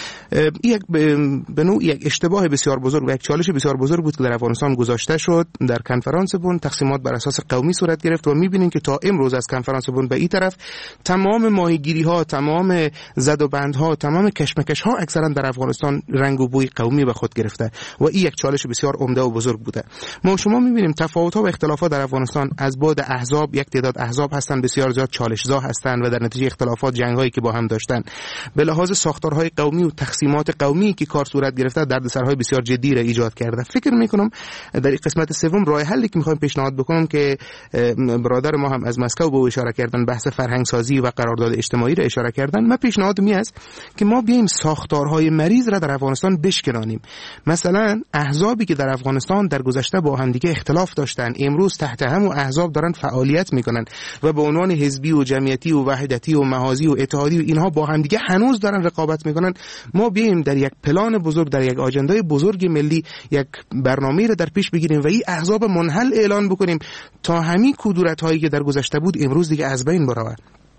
یک به نوعی یک اشتباه بسیار بزرگ و یک چالش بسیار بزرگ بود که در افغانستان گذاشته شد. در کنفرانس بن تقسیمات بر اساس قومی صورت گرفت و میبینیم که تا امروز از کنفرانس بن به این طرف تمام ماهیگیری ها، تمام زد و بندها، تمام کشمکش ها اکثرا در افغانستان رنگ و بوی قومی به خود گرفته و این یک چالش بسیار عمده و بزرگ بوده. ما شما میبینیم تفاوت ها و اختلافات در افغانستان از بعد احزاب، یک تعداد احزاب هستند بسیار زیاد چالش‌زا هستند و در نتیجه اختلافات جنگ‌هایی که با هم داشتن به لحاظ ساختارهای قومی و تقسیمات قومی که کار صورت گرفته دردسرهای بسیار جدی را ایجاد کرده. فکر میکنم در این قسمت سوم راه حلی که میخوایم پیشنهاد بکنم که برادر ما هم از مسکو به اشاره کردن، بحث فرهنگ سازی و قرارداد اجتماعی را اشاره کردن. من پیشنهاد می است که ما بیایم ساختارهای مریض را در افغانستان بشکنانیم. مثلا احزابی که در افغانستان در گذشته با هم دیگه اختلاف داشتن امروز تحت هم و احزاب دارن فعالیت میکنن و به عنوان حزبی و جمعیتی و وحدتی و محاذی و اتحادی و اینها با هم دیگه هنوز دارن رقابت میکنن. ما بیایم در یک پلان بزرگ، در یک آجندای بزرگ ملی یک برنامه را در پیش بگیریم و این احزاب منحل اعلان بکنیم تا همین کدورت هایی که در گذشته بود امروز دیگه از بین بره.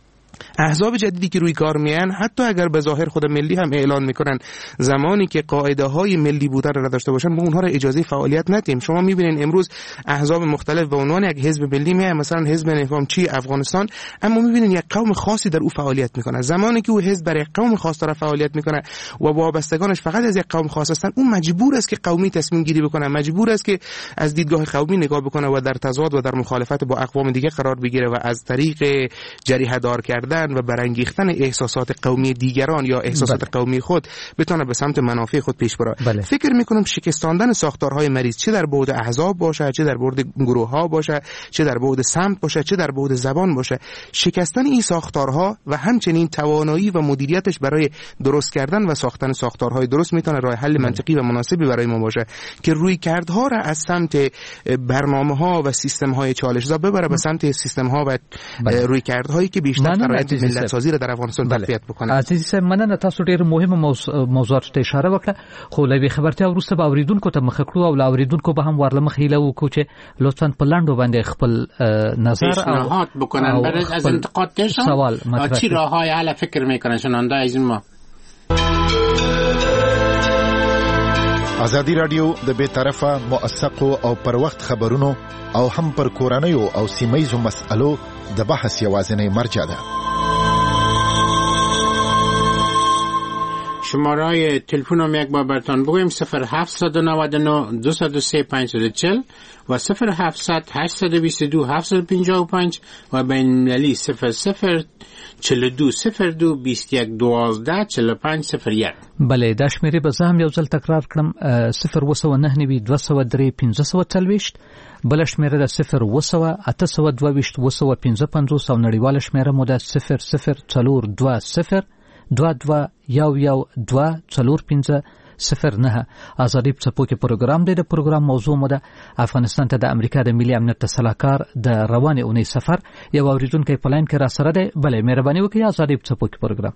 احزاب جدیدی که روی کار میان حتی اگر به ظاهر خود ملی هم اعلان میکنن، زمانی که قاعده های ملی بودن را نداشته باشن ما اونها را اجازه فعالیت ندیم. شما میبینین امروز احزاب مختلف به عنوان یک حزب ملی میان، مثلا حزب نظامچی افغانستان، اما میبینین یک قوم خاصی در او فعالیت میکنه. زمانی که او حزب برای قوم خاص داره فعالیت میکنه و وابستگانش فقط از یک قوم خاص هستن، اون مجبور است که قومی تصمیم گیری بکنه، مجبور است که از دیدگاه قومی نگاه بکنه و در تضاد و در مخالفت با اقوام دیگه قرار بگیره و از طریق جریحه دار کردن و برانگیختن احساسات قومی دیگران یا احساسات قومی خود بتونه به سمت منافع خود پیش بره. فکر میکنم شکستاندن ساختارهای مریض، چه در بعد احزاب باشه، چه در بعد گروه ها باشه، چه در بعد سمت باشه، چه در بعد زبان باشه، شکستن این ساختارها و همچنین توانایی و مدیریتش برای درست کردن و ساختن ساختارهای درست میتونه راه حل منطقی و مناسبی برای ما باشه که رویکردها را از سمت برنامه‌ها و سیستم‌های چالش‌زا ببره به سمت سیستم‌ها و رویکردهایی که بیشتر فرآیند ملت سازی را در افغانستان تقویت بکنه. عزیز مننه، تاسو ډیر مهمه موضوعات ته اشاره وکړه، خو لوي خبرتیا وروسته به اوریدونکو ته مخ کړو او اوریدونکو به هم ورله مخ هیله وکړو چې لطفاً په لاندو باندې خپل نظر او پیشنهاد بکنن بعد از انتقاد داشتن سوال چی راههای حل فکر میکنن شنونده از ما. ازادي رادیو د بے طرفه موثقو او پر وخت خبرونو او هم پر کورنیو او سیمایزو مسألو د بحث یوازینی مرجع ده. شماره تلفن هم یک بار براتون بگویم 0799 203 540 و 0700 822 755 و بین المللی 0042 02 21 12 45 01. بله دا شمیرې به زه هم یو ځل تکرار کړم 0992 203 540 بل شمیره د 0 822 255 او نړیواله شمیره مو د 0042 22 یو یو 2 4 5 09. آزادی څپو کې پروګرام دی. د پروګرام موضوع مو د افغانستان ته د امریکا د ملي امنیت سلاکار د روانې اونۍ سفر. یو اوریدونکو په لاین کې را سره دی. بله مهرباني وکړئ. آزادی څپو کې پروګرام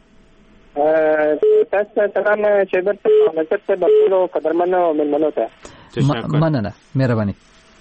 تاسو سلام شیبر ته مزت ته بطولو قدرمنو ملمنو ته مننه مهرباني.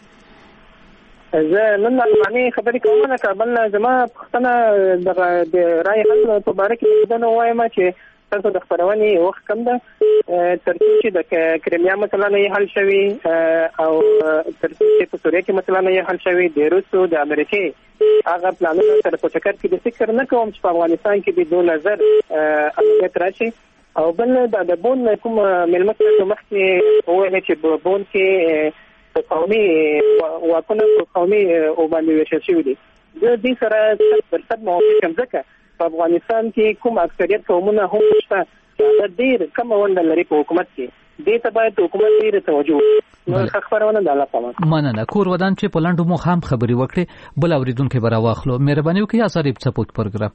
زه نن معنی خبرې کوم نه کابل زما پښتنه د رای حل په باره کې دا وایم چې تاسو د خبرونې وخت کم ده تر څو چې د کریمیا مسله نه حل شوي او تر څو چې په سوریه کې مسله نه حل شوي د روسو د امریکای هغه پلانونه سره په چکر کې د فکر نه کوم چې په افغانستان کې د 2000 امنیت راشي او بل د بون کوم ملمت مخکې وویل چې بون کې قومي واکونه قومي او باندې وشل شوی دي د دې سره د موافق هم ځکه په افغانستان کې کوم اکثریت قومونه هم شته چې ډېر کم ونډه لري په حکومت کې دې ته باید حکومت ډېر توجه وکړي نو خبرونه د الله پامه مننه کور ودان چې په لنډو مو هم خبري وکړي بل اوریدونکو به راواخلو مهرباني وکړئ اساري سپورت پروګرام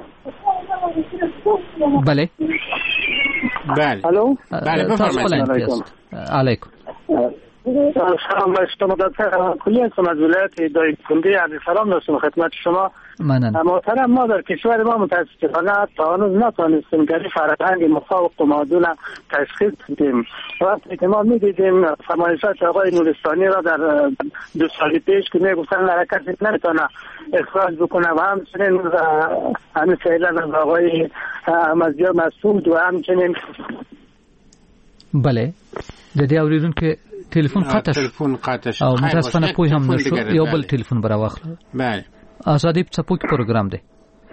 بله الو بله بفرمایید علیکم سلام بر شما دکتر کلی هستم از ولایت دایکنده عرض سلام داشتم خدمت شما محترم ما در کشور ما متاسفانه تا هنوز نتوانستیم که فرهنگ مخالف و معادل تشخیص بدیم وقتی که ما میدیدیم فرمایشات آقای نورستانی را در 2 سال پیش که میگفتن حرکت نمیتونه اخراج بکنه و همچنین همین فعلا از آقای احمدزی مسعود و همچنین بله د دې اوریدونکو ټلیفون قطع شو او متاسفانه پوه هم نشو یو بل ټلیفون براواخله بله آزادی سپورت پروګرام دی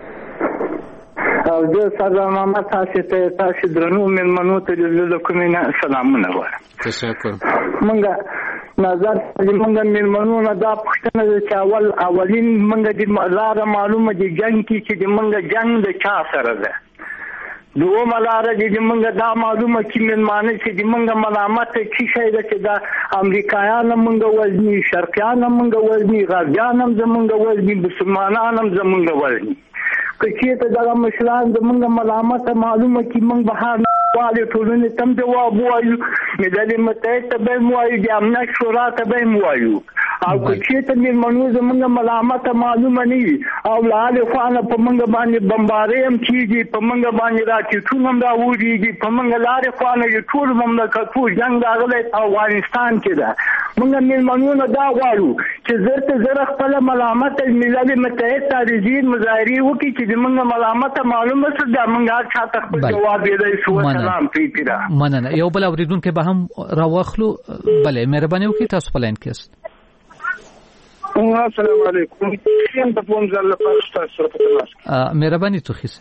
او زه ساده محمد تاسو درنو مېلمنو ته د کومه سلامونه وایم تشکر مونږه نظر مونږه مېلمنو نه دا پښتنه چې اولین مونږه د لار معلومه دي جنگ کې چې مونږه جنگ د چا سره ده دوه لاره دي مونږه دا معلومه چې مېلمانه چې مونږه ملامت کی شي ده چې دا امریکایان مونږه وزني شرقیان مونږه وزني غربیان هم زمونږه وزني مسلمانان هم زمونږه وزني که ته دا مشران زمونږه ملامت معلومه چې مونږ بهر والي ټولنې تم جواب وایو ملل متحد ته به وایو د امنیت شورا ته به وایو او که ته مېلمنو زمونږه ملامت معلومه نه او لاله خانه په مونږ باندې بمبارې هم کیږي په مونږ باندې راکټونه هم راوړيږي په مونږ لارې خانه یو ټول مملکتو جنگ راغلی افغانستان کې ده مونږ مېلمنو نه دا غواړو چې زرته خپل ملامت ملل متحد ته رضی مظاهره وکړي چې زمونږ ملامت معلومه څه ده مونږ هر چا ته خپل جواب دی شو سلام پیپیرا مننه یو بل اوریدونکو به هم راواخلو بله مهرباني وکړئ تاسو په لاین کې است السلام علیکم یم په کوم ځل لپاره تاسو سره پاتې مهرباني توخیس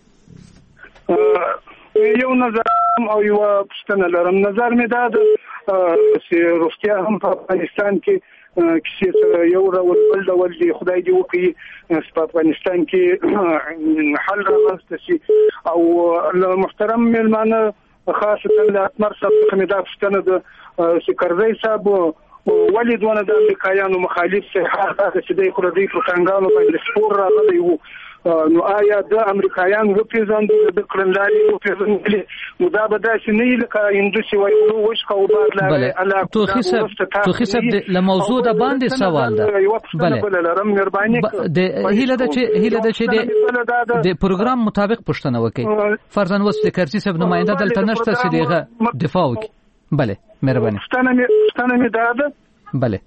یو نظر او یو پښتنه لرم نظر مې دا چې روغتیا هم په افغانستان کې کیسه یو ډول دی خدای دې وکړي په افغانستان کې حل راوست شي او محترم مېلمانه خاصه د اتمر صاحب څخه دا پښتنه د سکرزی صاحب ولې دونه د امریکایانو مخالف صحه چې د خردي پروپاګاندا باندې سپور راغلی وو نو آیا د امریکایان و پیژندل د کړنلاري او پیژندل مدابه داسې نه لکه هندوسي وایي وش کو بعد لا توخیسه د موضوع د باندې سوال ده بله لرم مهرباني د هیله د چې د پروګرام مطابق پښتنه وکي فرضاً وس د کرسي سب نماینده دلته نشته چې دغه دفاع وکي بله مهرباني پښتنه می ده بله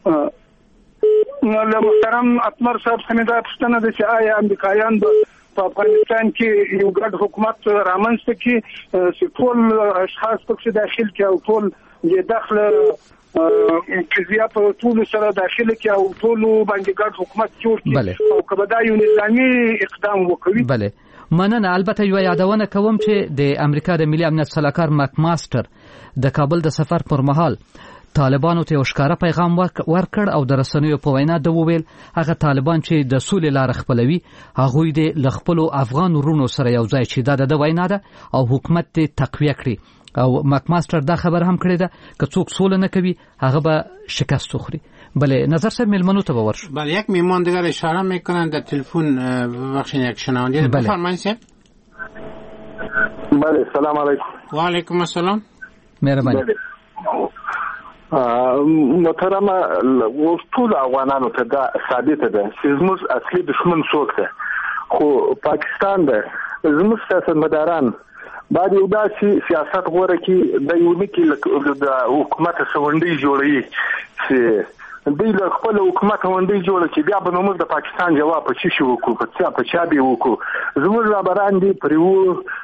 نو محترم اتمر صاحب څنګه دا پښتنه د چې آیا امریکایان په افغانستان کې یو ګډ حکومت رامنځته کړي چې ټول اشخاص پکې داخل کړي او ټول د داخله کزیا په ټول سره داخل کړي او ټول باندې ګډ حکومت جوړ کړي او کله دا یو نظامی اقدام وکړي بله مننه البته یو یادونه کوم چې د امریکا د ملي امنیت سلاکار مک ماستر د کابل د سفر پر مهال طالبانو ته ښکارا پیغام ورکړ او د رسنیو په وینا د وویل هغه طالبان چې د سولې لار خپلوي هغه د لخپلو افغان ورونو سره یو ځای چې د وینا ده او حکومت ته تقویه کړي او مک ماستر دا خبر هم کړی ده که څوک سول نه کوي هغه به شکست خوري بله نظر صاحب ملمنو ته باور بله یک میمان دیگر اشاره میکنن در تلفن بخشین یک شنونده بفرمایید بله سلام علیکم و علیکم السلام مهرباني محترمه ټول افغانانو ته دا ثابت ده چې زموږ اصلي دشمن څوک ده خو پاکستان ده زموږ سیاستمداران باید یو داسې سیاست غوره کړي د یو نکي د حکومت سونډي جوړي چې دوی له خپل حکومت سونډي جوړ کړي بیا به موږ د پاکستان جواب په چی شو وکړو په چا به وکړو زموږ رابران دي پرو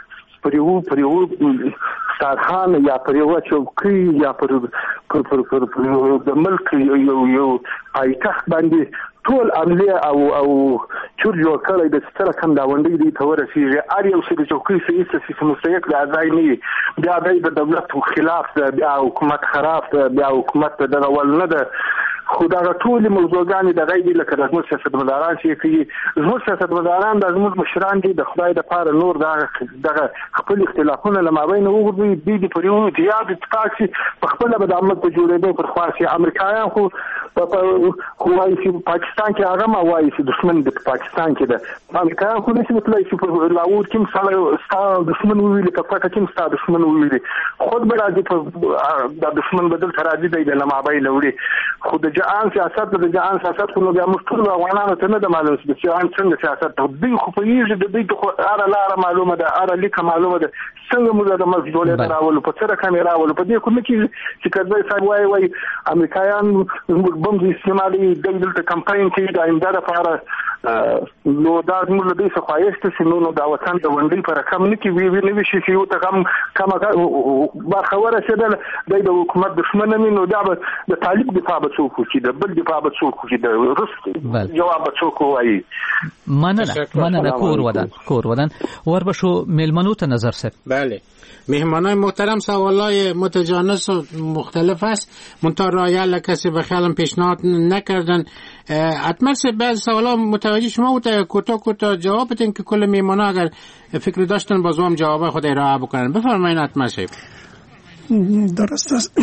پر یو سرحان یا پر یو چوکۍ یا پر د ملک یو پایتخت باندې ټول عملیه او چور جوړ کړی د ستر کم دا ونډې دی ته ورسیږي اړ یو څه د چوکۍ سیاسي مستحق د ځای نه بیا د دولت خلاف بیا حکومت خراب بیا حکومت د ول نه ده خو دا ټول موضوعګان د غیبی لکه د سیاستمداران چې کوي زموږ سیاستمداران د زموږ مشران دي د خدای د پاره نور دغه خپل اختلافونه لمابین وګوري د پریو زیات اتفاق په خپل به د عمل په جوړېدو پر خاصي امریکایان خو وايي چې پاکستان کې هغه ما وايي چې دښمن د پاکستان کې ده امریکایان خو نشي مطلب چې په لاهور کې مثلا دښمن ویلي په پاکستان کې مثلا دښمن ویلي خود به راځي په د دښمن بدل تراځي د لمابین وړي خو د جهان سیاست خو نو بیا موږ ټول افغانانو ته نه د معلومه چې جهان څنګه سیاست دوی خو په یوه د دوی خو لاره معلومه ده لیکه معلومه ده څنګه موږ د مسجد راولو په سره کیمرا راولو په دې کوم کې چې کله صاحب وايي امریکایان بم استعمالي دلته کمپاین کې د امداد لپاره نو دا موږ له دې څخه خواهشت سينو دا وطن د وندې پر کم نه کې وی نه شي چې یو ته کم برخوره شه د حکومت دښمن نه نو دا د طالب دفاع بچو چې د بل دفاع بچو چې د روس جواب بچو کوي مننه کور ودان وربشو میلمنو ته نظر سر. بله مهمانای محترم سوالای متجانس و مختلف است منتها رایل کسی به خیالم پیشنهاد نکردن حتما بعض سوالا متوجه شما بود کوتاه جواب بدین که کل مهمانا اگر فکر داشتن بازم جواب خود ارائه بکنن بفرمایید حتما شید. درست است.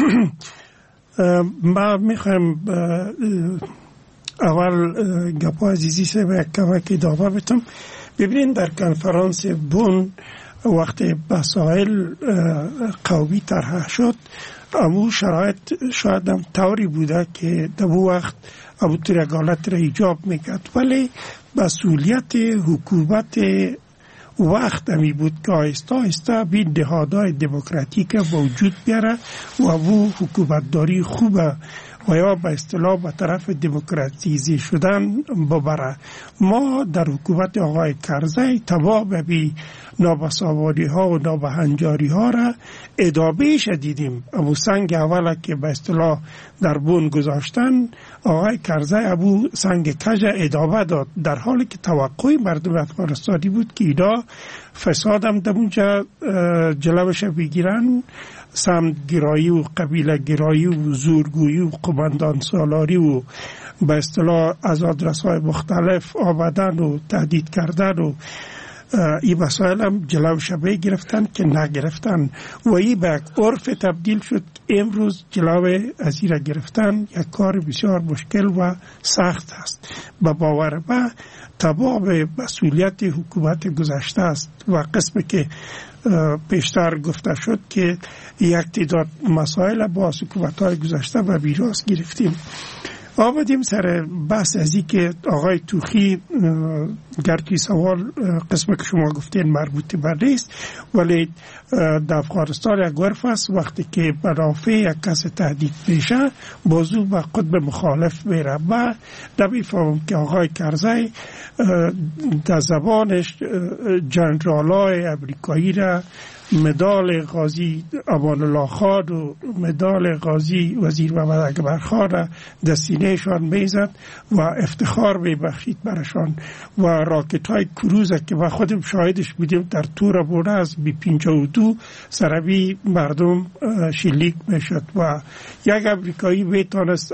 ما میخوایم اول گپا عزیزی سے به کمکی دعوا بتم. ببینین در کنفرانس بون وقتی مسائل قومی طرح شد امو شرایط شاید هم طوری بوده که در وقت ابو ترگالت را ایجاب میکرد ولی مسئولیت حکومت وقت همی بود که آهسته آهسته بین نهادهای دموکراتیک وجود بیاره و او حکومتداری خوبه و یا به اصطلاح به طرف دموکراتیزی شدن ببره. ما در حکومت آقای کرزی تمام بی نابسامانی ها و نابهنجاری ها را ادامه شدیدیم. ابو سنگ اولا که به اصطلاح در بون گذاشتن آقای کرزی ابو سنگ کج ادامه داد در حالی که توقع مردم افغانستانی بود که اینا فساد هم در اونجا جلوش بگیرن، سمتگرایی و قبیله گرایی و زورگویی و قماندان سالاری و به اصطلاح از آدرس‌های مختلف آمدن و تهدید کردن و این مسائل هم جلوش گرفتن که نگرفتن و این به عرف تبدیل شد. امروز جلو از این گرفتن یک کار بسیار مشکل و سخت است. به باور من تمام مسئولیت حکومت گذشته است و قسمی که پیشتر گفته شد که یک تعداد مسائل با حکومت‌های گذشته و میراث گرفتیم. آمدیم سر بحث از این که آقای توخی گرچه سوال قسم که شما گفتین مربوط به نیست ولی در افغانستان یک عرف است وقتی که منافع یک کس تهدید میشه بازو به قطب مخالف میره. من نمیفهمم که آقای کرزی در زبانش جنرالای امریکایی را مدال غازی امان الله خان و مدال غازی وزیر محمد اکبر خان را در سینهشان میزد و افتخار میبخشید برشان و راکت های کروز که ما خودم شاهدش بودیم در تور بوده از B-52 سروی مردم شلیک میشد و یک امریکایی میتونست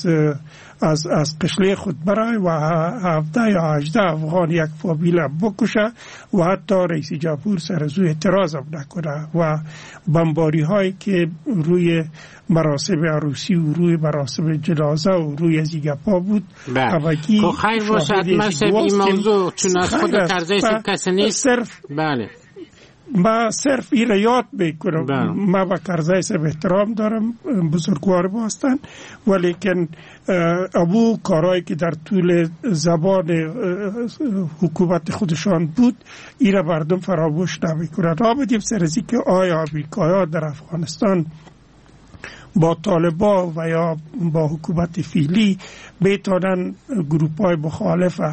از قشله خود برای و 17 یا 18 افغان یک فامیل بکشه و حتی رئیس جمهور سر از او اعتراض هم نکنه و بمباری هایی که روی مراسم عروسی و روی مراسم جنازه و روی از این گپا بود. خب خیر باشد مثل این موضوع چون از خود کرزی کسی نیست. بله ما صرف این را یاد میکنم. ما با کرزی سب احترام دارم، بزرگوار ما هستن ولیکن ابو کارهایی که در طول زبان حکومت خودشان بود این را مردم فراموش نمیکنن. آمدیم سر از این که آیا امریکایی در افغانستان با طالبان و یا با حکومت فعلی میتونن گروپ های مخالف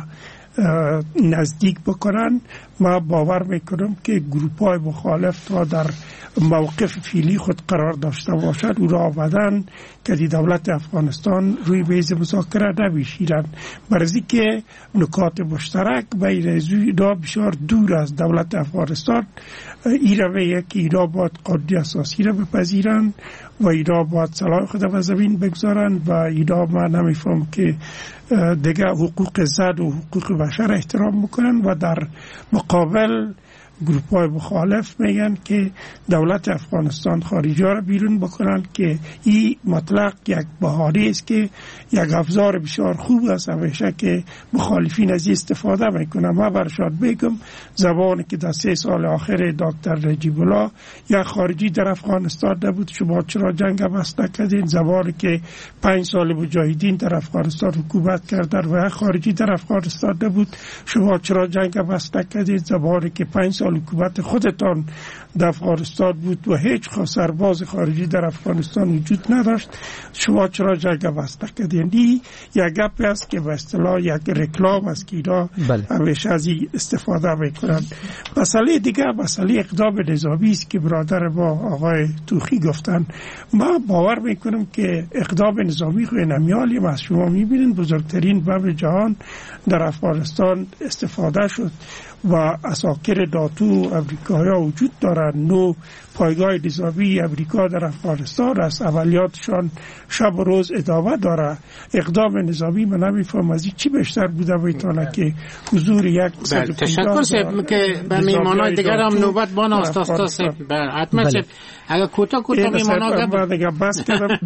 نزدیک بکنن. ما باور میکنم که گروپ‌های مخالف تا در موقف فعلی خود قرار داشته باشد او را آمدن که دولت افغانستان روی میز مذاکره نمیشینند، برای که نکات مشترک بین اینا بسیار دور از دولت افغانستان. اینا میگه که اینا باید قانون اساسی را بپذیرند و اینا باید صلاح خود به زمین بگذارند و اینا من نمیفهم که دیگه حقوق زن و حقوق بشر احترام میکنن و در مقابل گروپ های مخالف میگن که دولت افغانستان خارجی ها را بیرون بکنن که این مطلق یک بهانه است که یک ابزار بسیار خوب است همیشه که مخالفین از استفاده میکنن. ما برشاد بگم زبانی که در 3 سال آخر دکتر نجیب الله یک خارجی در افغانستان نبود، شما چرا جنگ بس نکردین؟ زبانی که 5 سال مجاهدین در افغانستان حکومت کردن و یک خارجی در افغانستان نبود، شما چرا جنگ بس نکردین؟ زبانی که 5 سال حکومت خودتان در افغانستان بود و هیچ سرباز خارجی در افغانستان وجود نداشت، شما چرا جنگ بس نکردین؟ یک گپی است که به اصطلاح یک رکلام است که اینا همیشه از این استفاده میکنند. مسئله دیگه مسئله اقدام نظامی است که برادر ما آقای توخی گفتن. ما باور میکنم که اقدام نظامی خو نمیالیم از شما میبینید بزرگترین بم جهان در افغانستان استفاده شد و اساکر ناتو امریکایی ها وجود دارند. نو پایگاه نظامی امریکا در افغانستان است، عملیاتشان شب و روز ادامه داره. اقدام نظامی من نمیفهم از این چی بیشتر بوده میتونه که حضور یک تشکر سب که به میمانای دیگر هم نوبت بان آستاستا سب حتما سب اگر کوتا میمانا بس کردم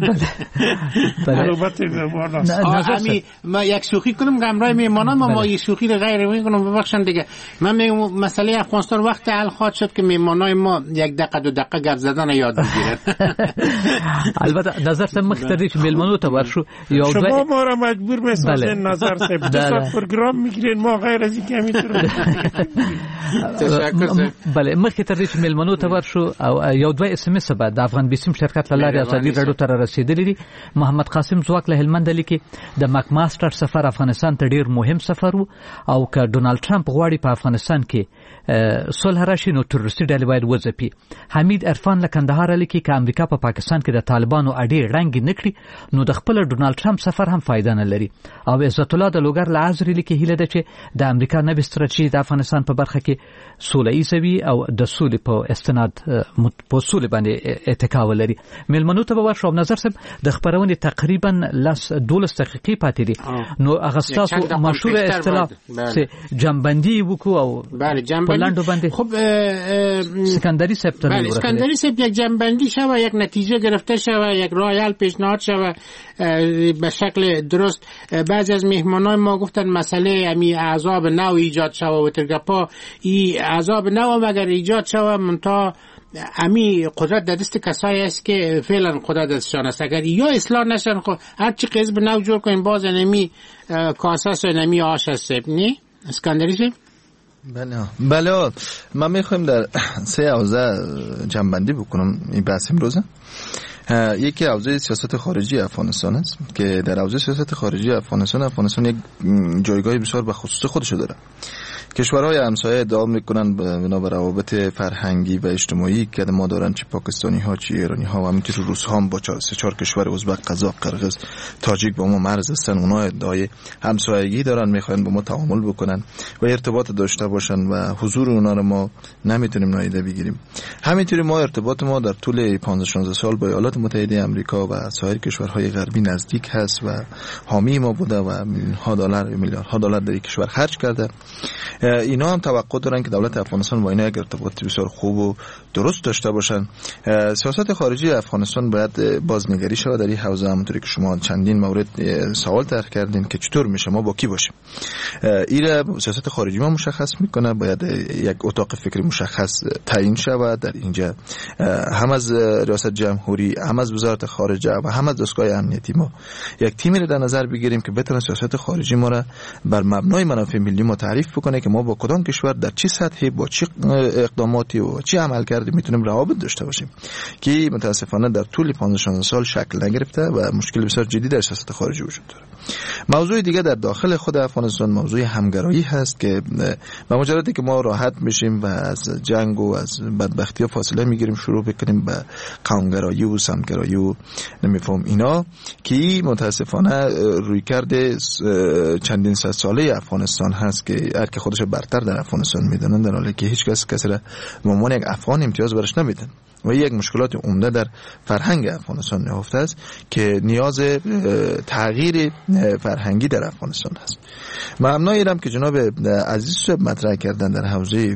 نوبت میمان است. ما یک شوخی کنم گمرای میمانا ما یک شوخی غیر میکنم ببخشن دیگه. من مسئله افغانستان وقت حل خواهد شد که میمانای ما 1 دقیقه 2 دقیقه گپ زدن یاد میگیرن. البته نظر سم مختاری که میلمنو ته ورشو شما ما را مجبور میسازین نظر سم 2 ساعت پروگرام میگیرین ما غیر از این که میتونیم. بله مخکې تر دې چې میلمنو ته ورشو او یو 2 اس ام اس بعد د افغان بیسیم شرکت لاري ازادي رادیو ته رسیدلی دي. محمد قاسم زواک له هلمند لیکي د مک ماستر سفر افغانستان ته ډیر مهم سفر وو او که ډونالد ټرمپ غواړي په افغانستان کې صلح راشي نو تروریستي ډلې باید وځپي. حمید عرفان له کندهار لیکي که امریکا په پاکستان کې د طالبانو اډې رنګ نکړي نو د خپل ډونالد ټرمپ سفر هم فائدہ نه لري. او عزت الله د لوګر لازر لیکي هیله ده چې د امریکا نوې ستراتیژي د افغانستان په برخه کې سولې ایسوي او د سولې په استناد په سولې باندې اتکا ولري. میلمنو ته به ورشو نظر صاحب د خبرونې تقریبا 12 دقیقې پاتې دي نو اغسطاس مشهور اصطلاح جنبندی وکړو او بله جنبندی. خب اسکندری صاحب ته بله اسکندری صاحب یک جنبندی شوه، یک نتیجه گرفته شوه، یک راه حل پیشنهاد شوه به شکل درست. بعضی از مهمانان ما گفتن مسئله امی عذاب نو ایجاد شوه و ترگپا ای عذاب نو مگر ایجاد شوه منتها امی قدرت در دست کسایی است که فعلا قدرت دستشان است. اگر یا اصلاح نشن خب هر چی حزب نو جور کنیم باز نمی کاساس و نمی آش است. نه اسکندری صاحب؟ بله من میخوایم در 3 حوزه جنبندی بکنم این بحث امروزه. یکی حوزه سیاست خارجی افغانستان است که در حوزه سیاست خارجی افغانستان یک جایگاه بسیار به خصوص خودش داره. کشورهای همسایه ادعا میکنن بنا بر روابط فرهنگی و اجتماعی که ما دارن، چه پاکستانی ها چه ایرانی ها و همینطور روس ها هم با 3-4 کشور ازبک، قزاق، قرغیز، تاجیک با ما مرز هستن. اونها ادعای همسایگی دارن، میخوان با ما تعامل بکنن و ارتباط داشته باشن و حضور اونها رو ما نمیتونیم نادیده بگیریم. همینطوری ما ارتباط ما در طول 15-16 سال با ایالات متحده آمریکا و سایر کشورهای غربی نزدیک هست و حامی ما بوده و میلیاردها دلار در کشور خرج کرده. اینا هم توقع دارن که دولت افغانستان با اینا یک ارتباط بسیار خوب و درست داشته باشن. سیاست خارجی افغانستان باید بازنگری شود در این حوزه، همونطوری که شما چندین مورد سوال طرح کردین که چطور میشه ما با کی باشیم. این سیاست خارجی ما مشخص میکنه، باید یک اتاق فکری مشخص تعیین شود. در اینجا هم از ریاست جمهوری، هم از وزارت خارجه و هم از دستگاه امنیتی ما یک تیمی رو در نظر بگیریم که بتونه سیاست خارجی ما را بر مبنای منافع ملی ما تعریف بکنه که ما با کدام کشور در چه سطحی با چه اقداماتی و چه عملکردی میتونیم روابط داشته باشیم که متاسفانه در طول 15 سال شکل نگرفته و مشکل بسیار جدی در سیاست خارجی وجود داره. موضوع دیگه در داخل خود افغانستان موضوع همگرایی هست که با مجردی که ما راحت میشیم و از جنگ و از بدبختی فاصله میگیریم شروع بکنیم به قومگرایی و سمتگرایی و نمیفهم اینا که متاسفانه روی کرده چندین صد ساله افغانستان هست که هر که خودش برتر در افغانستان میدونن، در حالی که هیچ کسی را به عنوان یک افغان امتیاز برش نمیدن و یک مشکلات عمده در فرهنگ افغانستان نهفته است که نیاز تغییر فرهنگی در افغانستان هست. مبنای ایرم که جناب عزیز مطرح کردن در حوزه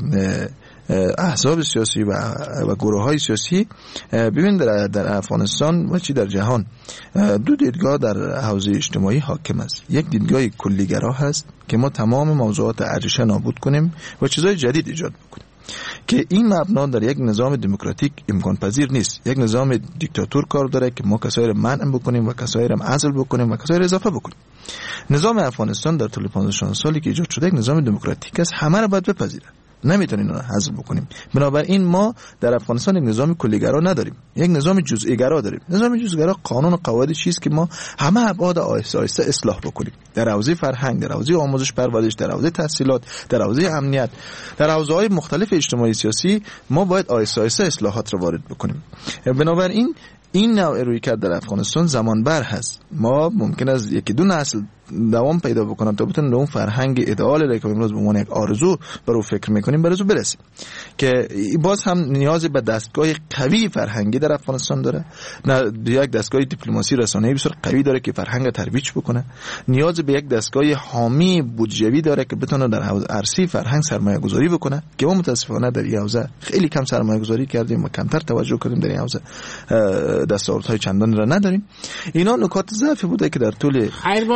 احزاب سیاسی و گروه‌های سیاسی، ببین در افغانستان و چی در جهان دو دیدگاه در حوزه اجتماعی حاکم است. یک دیدگاه کلیگرا هست که ما تمام موضوعات ارزش نابود کنیم و چیزای جدید ایجاد بکنیم که این مبنا در یک نظام دموکراتیک امکان پذیر نیست. یک نظام دیکتاتور کار داره که ما کسایی را منع بکنیم و کسایی را عزل بکنیم و کسایی را اضافه بکنیم. نظام افغانستان در طول 15 سالی که ایجاد شده یک نظام دموکراتیک است، همه را باید بپذیره، نمیتونیم اون حذف بکنیم. بنابراین ما در افغانستان یک نظام کلیگرا نداریم، یک نظام جزئی گرا داریم. نظام جزئی گرا قانون و قواعد چیست که ما همه ابعاد آهسته آهسته اصلاح بکنیم، در حوزه فرهنگ، در حوزه آموزش پرورش، در حوزه تحصیلات، در حوزه امنیت، در حوزه‌های مختلف اجتماعی سیاسی ما باید آهسته آهسته اصلاحات را وارد بکنیم. بنابراین این نوع رویکرد در افغانستان زمان بر هست. ما ممکن است یکی دو نسل دوام پیدا بکنم تا بتونیم به اون فرهنگ ایدئال که امروز به عنوان یک آرزو برای فکر میکنیم برسیم که باز هم نیاز به دستگاه قوی فرهنگی در افغانستان داره، نه یک دستگاه دیپلماسی رسانه‌ای بسیار قوی داره که فرهنگ ترویج بکنه، نیاز به یک دستگاه حامی بودجه‌ای داره که بتونه در حوزه ارسی فرهنگ سرمایه گذاری بکنه که ما متاسفانه در این حوزه خیلی کم سرمایه گذاری کردیم و کمتر توجه کردیم، در این حوزه دستاوردهای چندانی را نداریم. اینا نکات ضعفی بوده که در طول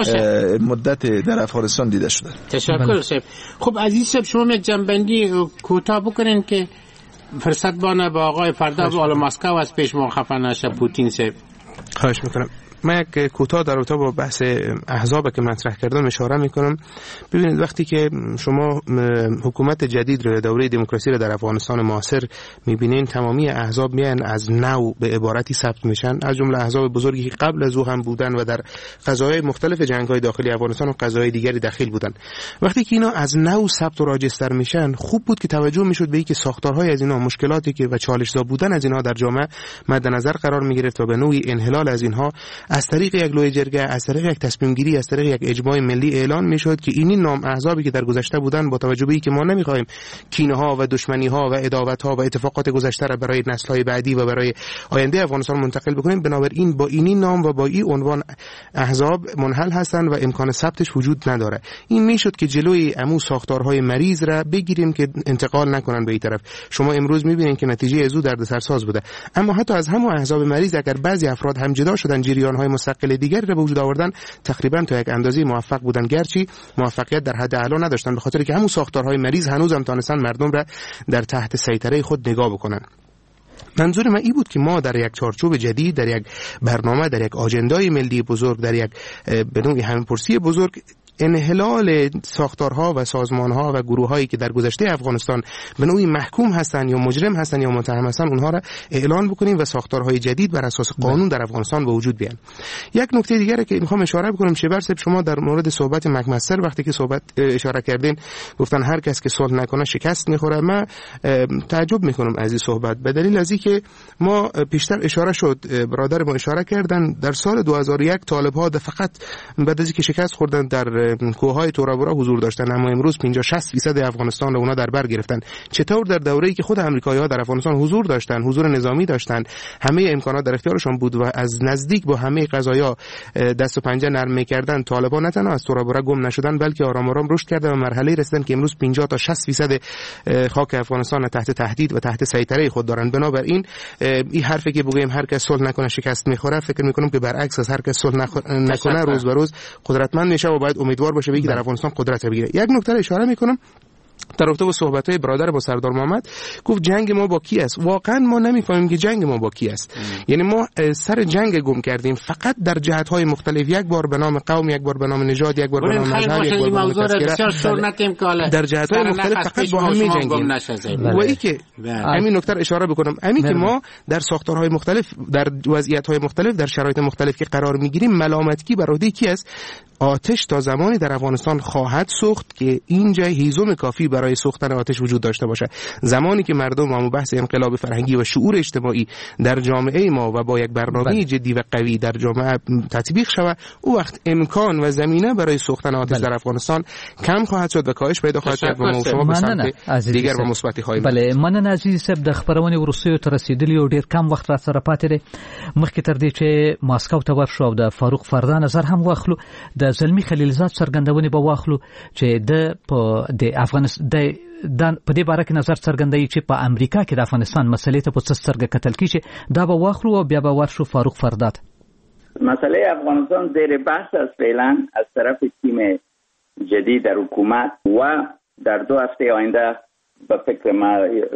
مدت در افغانستان دیده شده. تشکر صاحب. خب عزیز صاحب، شما یک جنبندی کوتاه بکنین که فرصت بانه با آقای فردا بالا مسکو از پیش ما خفه نشه پوتین صاحب. خواهش میکنم. من یک کوتاه در رابطه با بحث احزاب که مطرح کردم اشاره میکنم. ببینید وقتی که شما حکومت جدید رو، دوره دموکراسی رو در افغانستان معاصر میبینین، تمامی احزاب میان از نو به عبارتی ثبت میشن، از جمله احزاب بزرگی که قبل از او هم بودن و در قضايا مختلف جنگ‌های داخلی افغانستان و قضايا دیگری دخیل بودن. وقتی که اینا از نو ثبت و راجستر میشن، خوب بود که توجه میشد به اینکه ساختارهای از اینا، مشکلاتی که و چالش‌زا بودن از اینها در جامعه مد نظر قرار میگرفت و به نوعی انحلال از اینها از طریق یک لوی جرگه، از طریق یک تصمیم گیری، از طریق یک اجماع ملی اعلان میشد که این نام احزابی که در گذشته بودن، با توجه به اینکه ما نمیخوایم کینه ها و دشمنی ها و عداوت ها و اتفاقات گذشته را برای نسل های بعدی و برای آینده افغانستان منتقل بکنیم، بنابراین با این نام و با این عنوان احزاب منحل هستند و امکان ثبتش وجود نداره. این میشد که جلوی عمو ساختارهای مریض را بگیریم که انتقال نکنن به این طرف. شما امروز میبینید که نتیجه از او دردسرساز بوده. اما حتی از همون احزاب مریض اگر بعضی افراد هم جدا شدن، جریان های مستقل دیگری را به وجود آوردن، تقریبا تا یک اندازه موفق بودن، گرچه موفقیت در حد اعلا نداشتن، به خاطر که همون ساختارهای مریض هنوز هم تونستن مردم را در تحت سیطره خود نگاه بکنن. منظور من این بود که ما در یک چارچوب جدید، در یک برنامه، در یک آجندای ملی بزرگ، در یک به نوعی همپرسی بزرگ، انحلال ساختارها و سازمانها و گروهایی که در گذشته افغانستان به نوعی محکوم هستند یا مجرم هستند یا متهم هستند، اونها را اعلان بکنیم و ساختارهای جدید بر اساس قانون در افغانستان به وجود بیان. یک نکته دیگری که میخوام اشاره بکنم، شبر صاحب شما در مورد صحبت مکمستر وقتی که صحبت اشاره کردین، گفتن هر کس که صلح نکنه شکست میخوره. من تعجب میکنم از این صحبت، به دلیل از اینکه ما پیشتر اشاره شد، برادر ما اشاره کردن، در سال 2001 طالب‌ها فقط بعد از اینکه شکست خوردن در کوههای تورابورا حضور داشتن، اما امروز 50-60% افغانستان رو اونا در بر گرفتن. چطور در دوره‌ای که خود آمریکایی‌ها در افغانستان حضور داشتن، حضور نظامی داشتن، همه امکانات در اختیارشون بود و از نزدیک با همه قضایا دست و پنجه نرم می‌کردن، طالبان نه تنها از تورابورا گم نشدن بلکه آرام آرام رشد کردن و مرحله رسیدن که امروز 50-60% خاک افغانستان تحت تهدید و تحت سیطره خود دارن. بنابراین این حرفی که بگیم هر کس صلح نکنه شکست می‌خوره، فکر می‌کنم که برعکس از هر کس صلح نکنه روز به روز قدرتمند میشه و باید امیدوار باشه که در افغانستان قدرت بگیره. یک نکته اشاره میکنم، در رابطه با صحبت‌های برادر با سردار محمد گفت جنگ ما با کی است. واقعا ما نمی‌فهمیم که جنگ ما با کی است. یعنی ما سر جنگ گم کردیم فقط در جهت‌های مختلف، یک بار به نام قوم، یک بار به نام نژاد، یک بار به نام مذهب، یک بار به نام تذکره، در جهت‌های مختلف فقط با هم می‌جنگیم. و این که همین نکته اشاره بکنم، همین که ما در ساختارهای مختلف، در وضعیت‌های مختلف، در شرایط مختلف که قرار می‌گیریم، ملامتگی بر عهده کی است؟ آتش تا زمانی در افغانستان خواهد سوخت که اینجا هیزم کافی برای سوختن آتش وجود داشته باشه. زمانی که مردم هم بحث انقلاب فرهنگی و شعور اجتماعی در جامعه ما و با یک برنامه جدی و قوی در جامعه تطبیق شود، او وقت امکان و زمینه برای سوختن آتش در افغانستان کم خواهد شد و کاهش پیدا خواهد کرد و شما به سمت دیگر و مثبتی خواهیم. بله، مننه عزیز صاحب، د خبرونه ورسیو تر رسیدلی او ډیر کم وخت را سره پاتې دی. مخکې تر دې چې ماسکو ته ورشو او د فاروق فردا نظر هم واخلو، د زلمی خلیلزاد څرګندونې به واخلو چې د افغانستان د په دې باره کې نظر څرګندوي چې په امریکا کې د افغانستان مسلې ته په څه سترګه کتل کیږي. دا به واخلو او بیا به ورشو فاروق فردا ته. مسئله افغانستان زیر بحث است فعلا از طرف تیم جدید در حکومت و در 2 هفته آینده به فکر ما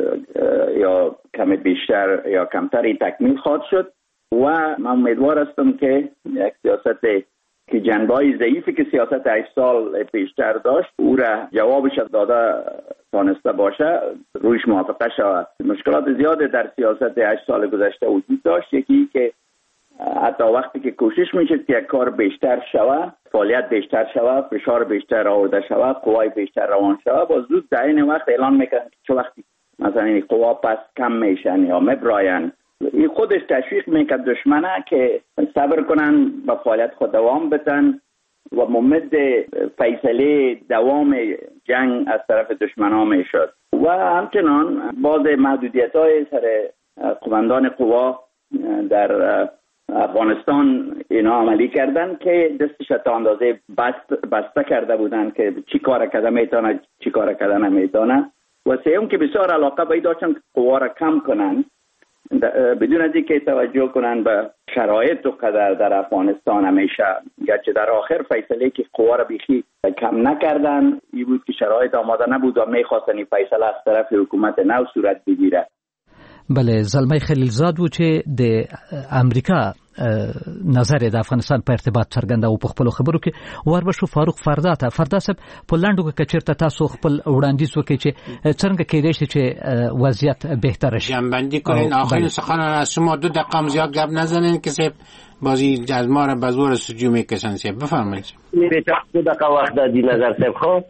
یا کمی بیشتر یا کمتری تکمیل خواهد شد و من امیدوار هستم که یک سیاست که جنبه‌های ضعیفی که سیاست 8 سال پیشتر داشت او را جوابش داده تانسته باشه، رویش موافقه شود. مشکلات زیاده در سیاست 8 سال گذشته وجود داشت. یکی که حتی وقتی که کوشش میشد که یک کار بیشتر شود، فعالیت بیشتر شود، فشار بیشتر آورده شود، قوای بیشتر روان شود، با زود در این وقت اعلان میکنن که چه وقتی مثلا این قوا پس کم میشن یا مبراین، این خودش تشویق میکرد دشمنه که صبر کنن با فعالیت خود دوام بدن و ممد فیصله دوام جنگ از طرف دشمنان میشد. و همچنان بعض محدودیت‌های سر قماندان قوا در افغانستان اینا عملی کردن که دستش تا اندازه بسته کرده بودن که چی کار کرده میتونه، چی کار کرده نمیتونه. و سوم که بسیار علاقه به داشتن قوا را کم کنن بدون از اینکه توجه کنن به شرایط و قدر در افغانستان. همیشه گرچه در آخر فیصله که قوا را بیخی کم نکردن این بود که شرایط آماده نبود و میخواستن این فیصله از طرف حکومت نو صورت بگیره. بله، زلمی خلیلزاد و چې د امریکا نظر د افغانستان په ارتباط څرګنده او په خپل خبرو کې وربشو فاروق فردا ته صاحب په لاندو کې چیرته تاسو خپل وړاندیز وکړي چې څنګه کېدای شي چې وضعیت بهتر شي. جنبندی کنین. آخرین سخن از شما 2 دقیقه زیاد گپ نزنین که صاحب بازی از ما را به زور سجو میکشن. صاحب بفرمایید. میره 2 دقیقه وقت دادی نظر صاحب.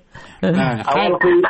خب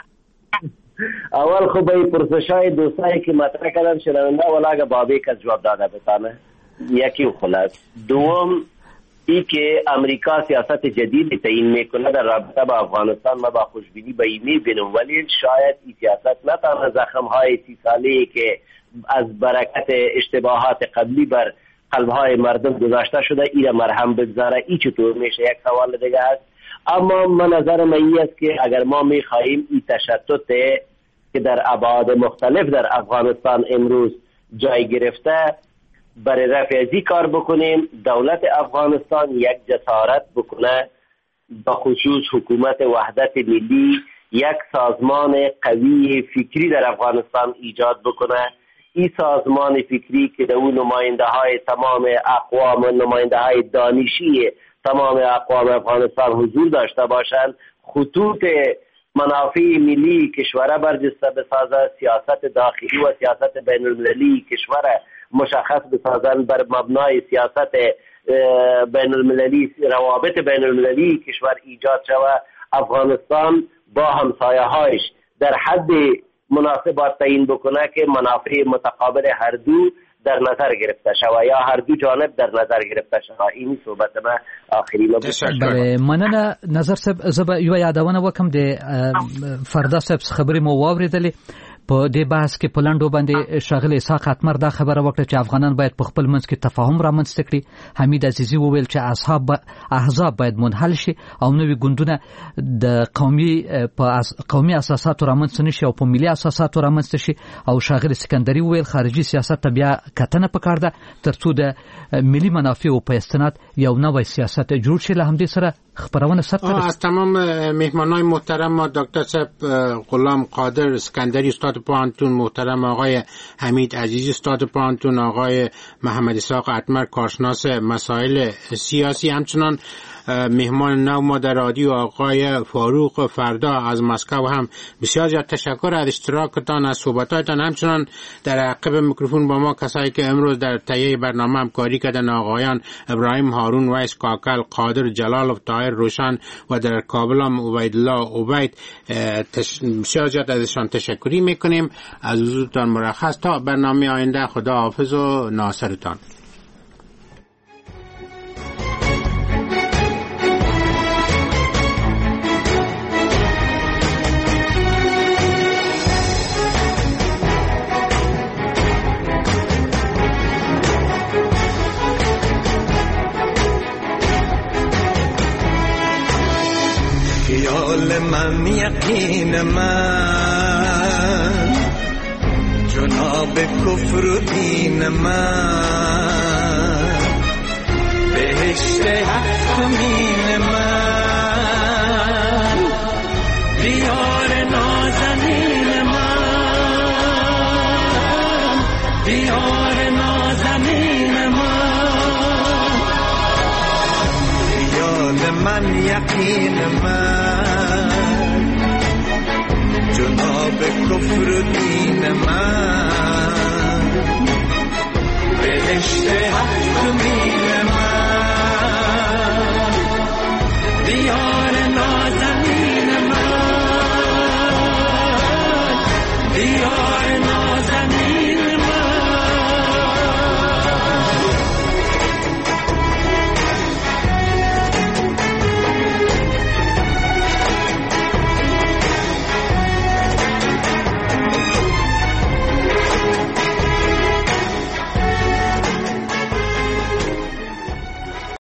اول خب این پرسشای دوستایی که مطرح کردن شنونده ولاگه بابی که جواب داده بتانه. یکی خلاص. دوم ای که امریکا سیاست جدید تعیین میکنه در رابطه با افغانستان ما با خوشبینی به این میبینم، ولی شاید این سیاست نتانه زخمهای 30 ساله‌ای که از برکت اشتباهات قبلی بر قلبهای مردم گذاشته شده این مرهم بگذاره. این چطور میشه؟ یک سوال دیگه است. اما من نظر من این است که اگر ما میخواهیم این تشتت که در ابعاد مختلف در افغانستان امروز جای گرفته برای رفع از این کار بکنیم، دولت افغانستان یک جسارت بکنه، به خصوص حکومت وحدت ملی یک سازمان قوی فکری در افغانستان ایجاد بکنه. این سازمان فکری که در اون نماینده های تمام اقوام و نماینده های دانشی تمام اقوام افغانستان حضور داشته باشند، خطوط منافع ملی کشور برجسته بسازه، سیاست داخلی و سیاست بین المللی کشور مشخص بسازن بر مبنای سیاست بین المللی، روابط بین المللی کشور ایجاد شود. افغانستان با همسایه‌هایش در حد مناسبات تعیین بکنه که منافع متقابل هر دو در نظر گرفته شود یا هر دو جانب در نظر گرفته شود. این صحبت ما آخری ما بله مننه. نظر صاحب زب یو یادونه وکم د فردا صاحب خبرې مو واوریدلې په دې بحث کې پلانډو باندې شاغلی اسحاق اتمر دا خبره وکړه چې افغانان باید په خپل منځ کې تفاهم رامنځته کړي. حمید عزیزی وویل چې احزاب باید منحل شي او نوې ګوندونه د قومي اساساتو رامنځته نشي او په ملي اساساتو رامنځته شي. او شاغلی سکندری وویل خارجي سیاست ته بیا کتنه پکار ده ترڅو د ملي منافعو په استناد یو نوی سیاست جوړ شي. له همدې سره خبرونه سره از تمام مهمانای محترم ما دکتر صاحب غلام قادر اسکندری استاد پوهنتون، محترم آقای حمید عزیزی استاد پوهنتون، آقای محمد اسحاق اتمر کارشناس مسائل سیاسی، همچنان مهمان نو ما در رادیو آقای فاروق فردا از مسکو هم بسیار زیاد تشکر از اشتراکتان، از صحبتاتان. همچنان در عقب میکروفون با ما کسایی که امروز در تهیه برنامه همکاری کردن، آقایان ابراهیم هارون، ویس کاکل، قادر جلال، طاهر روشن و در کابل هم عبیدالله عبید، بسیار زیاد ازشان تشکری میکنیم. از حضورتان مرخص تا برنامه آینده، خدا حافظ و ناصرتان. من یقین من جناب کفر و دین من بهشت حق مین من دیار نازنین من دیار نازنین من خیال من یقین من جناب کفر و دین من بهشت حق مین من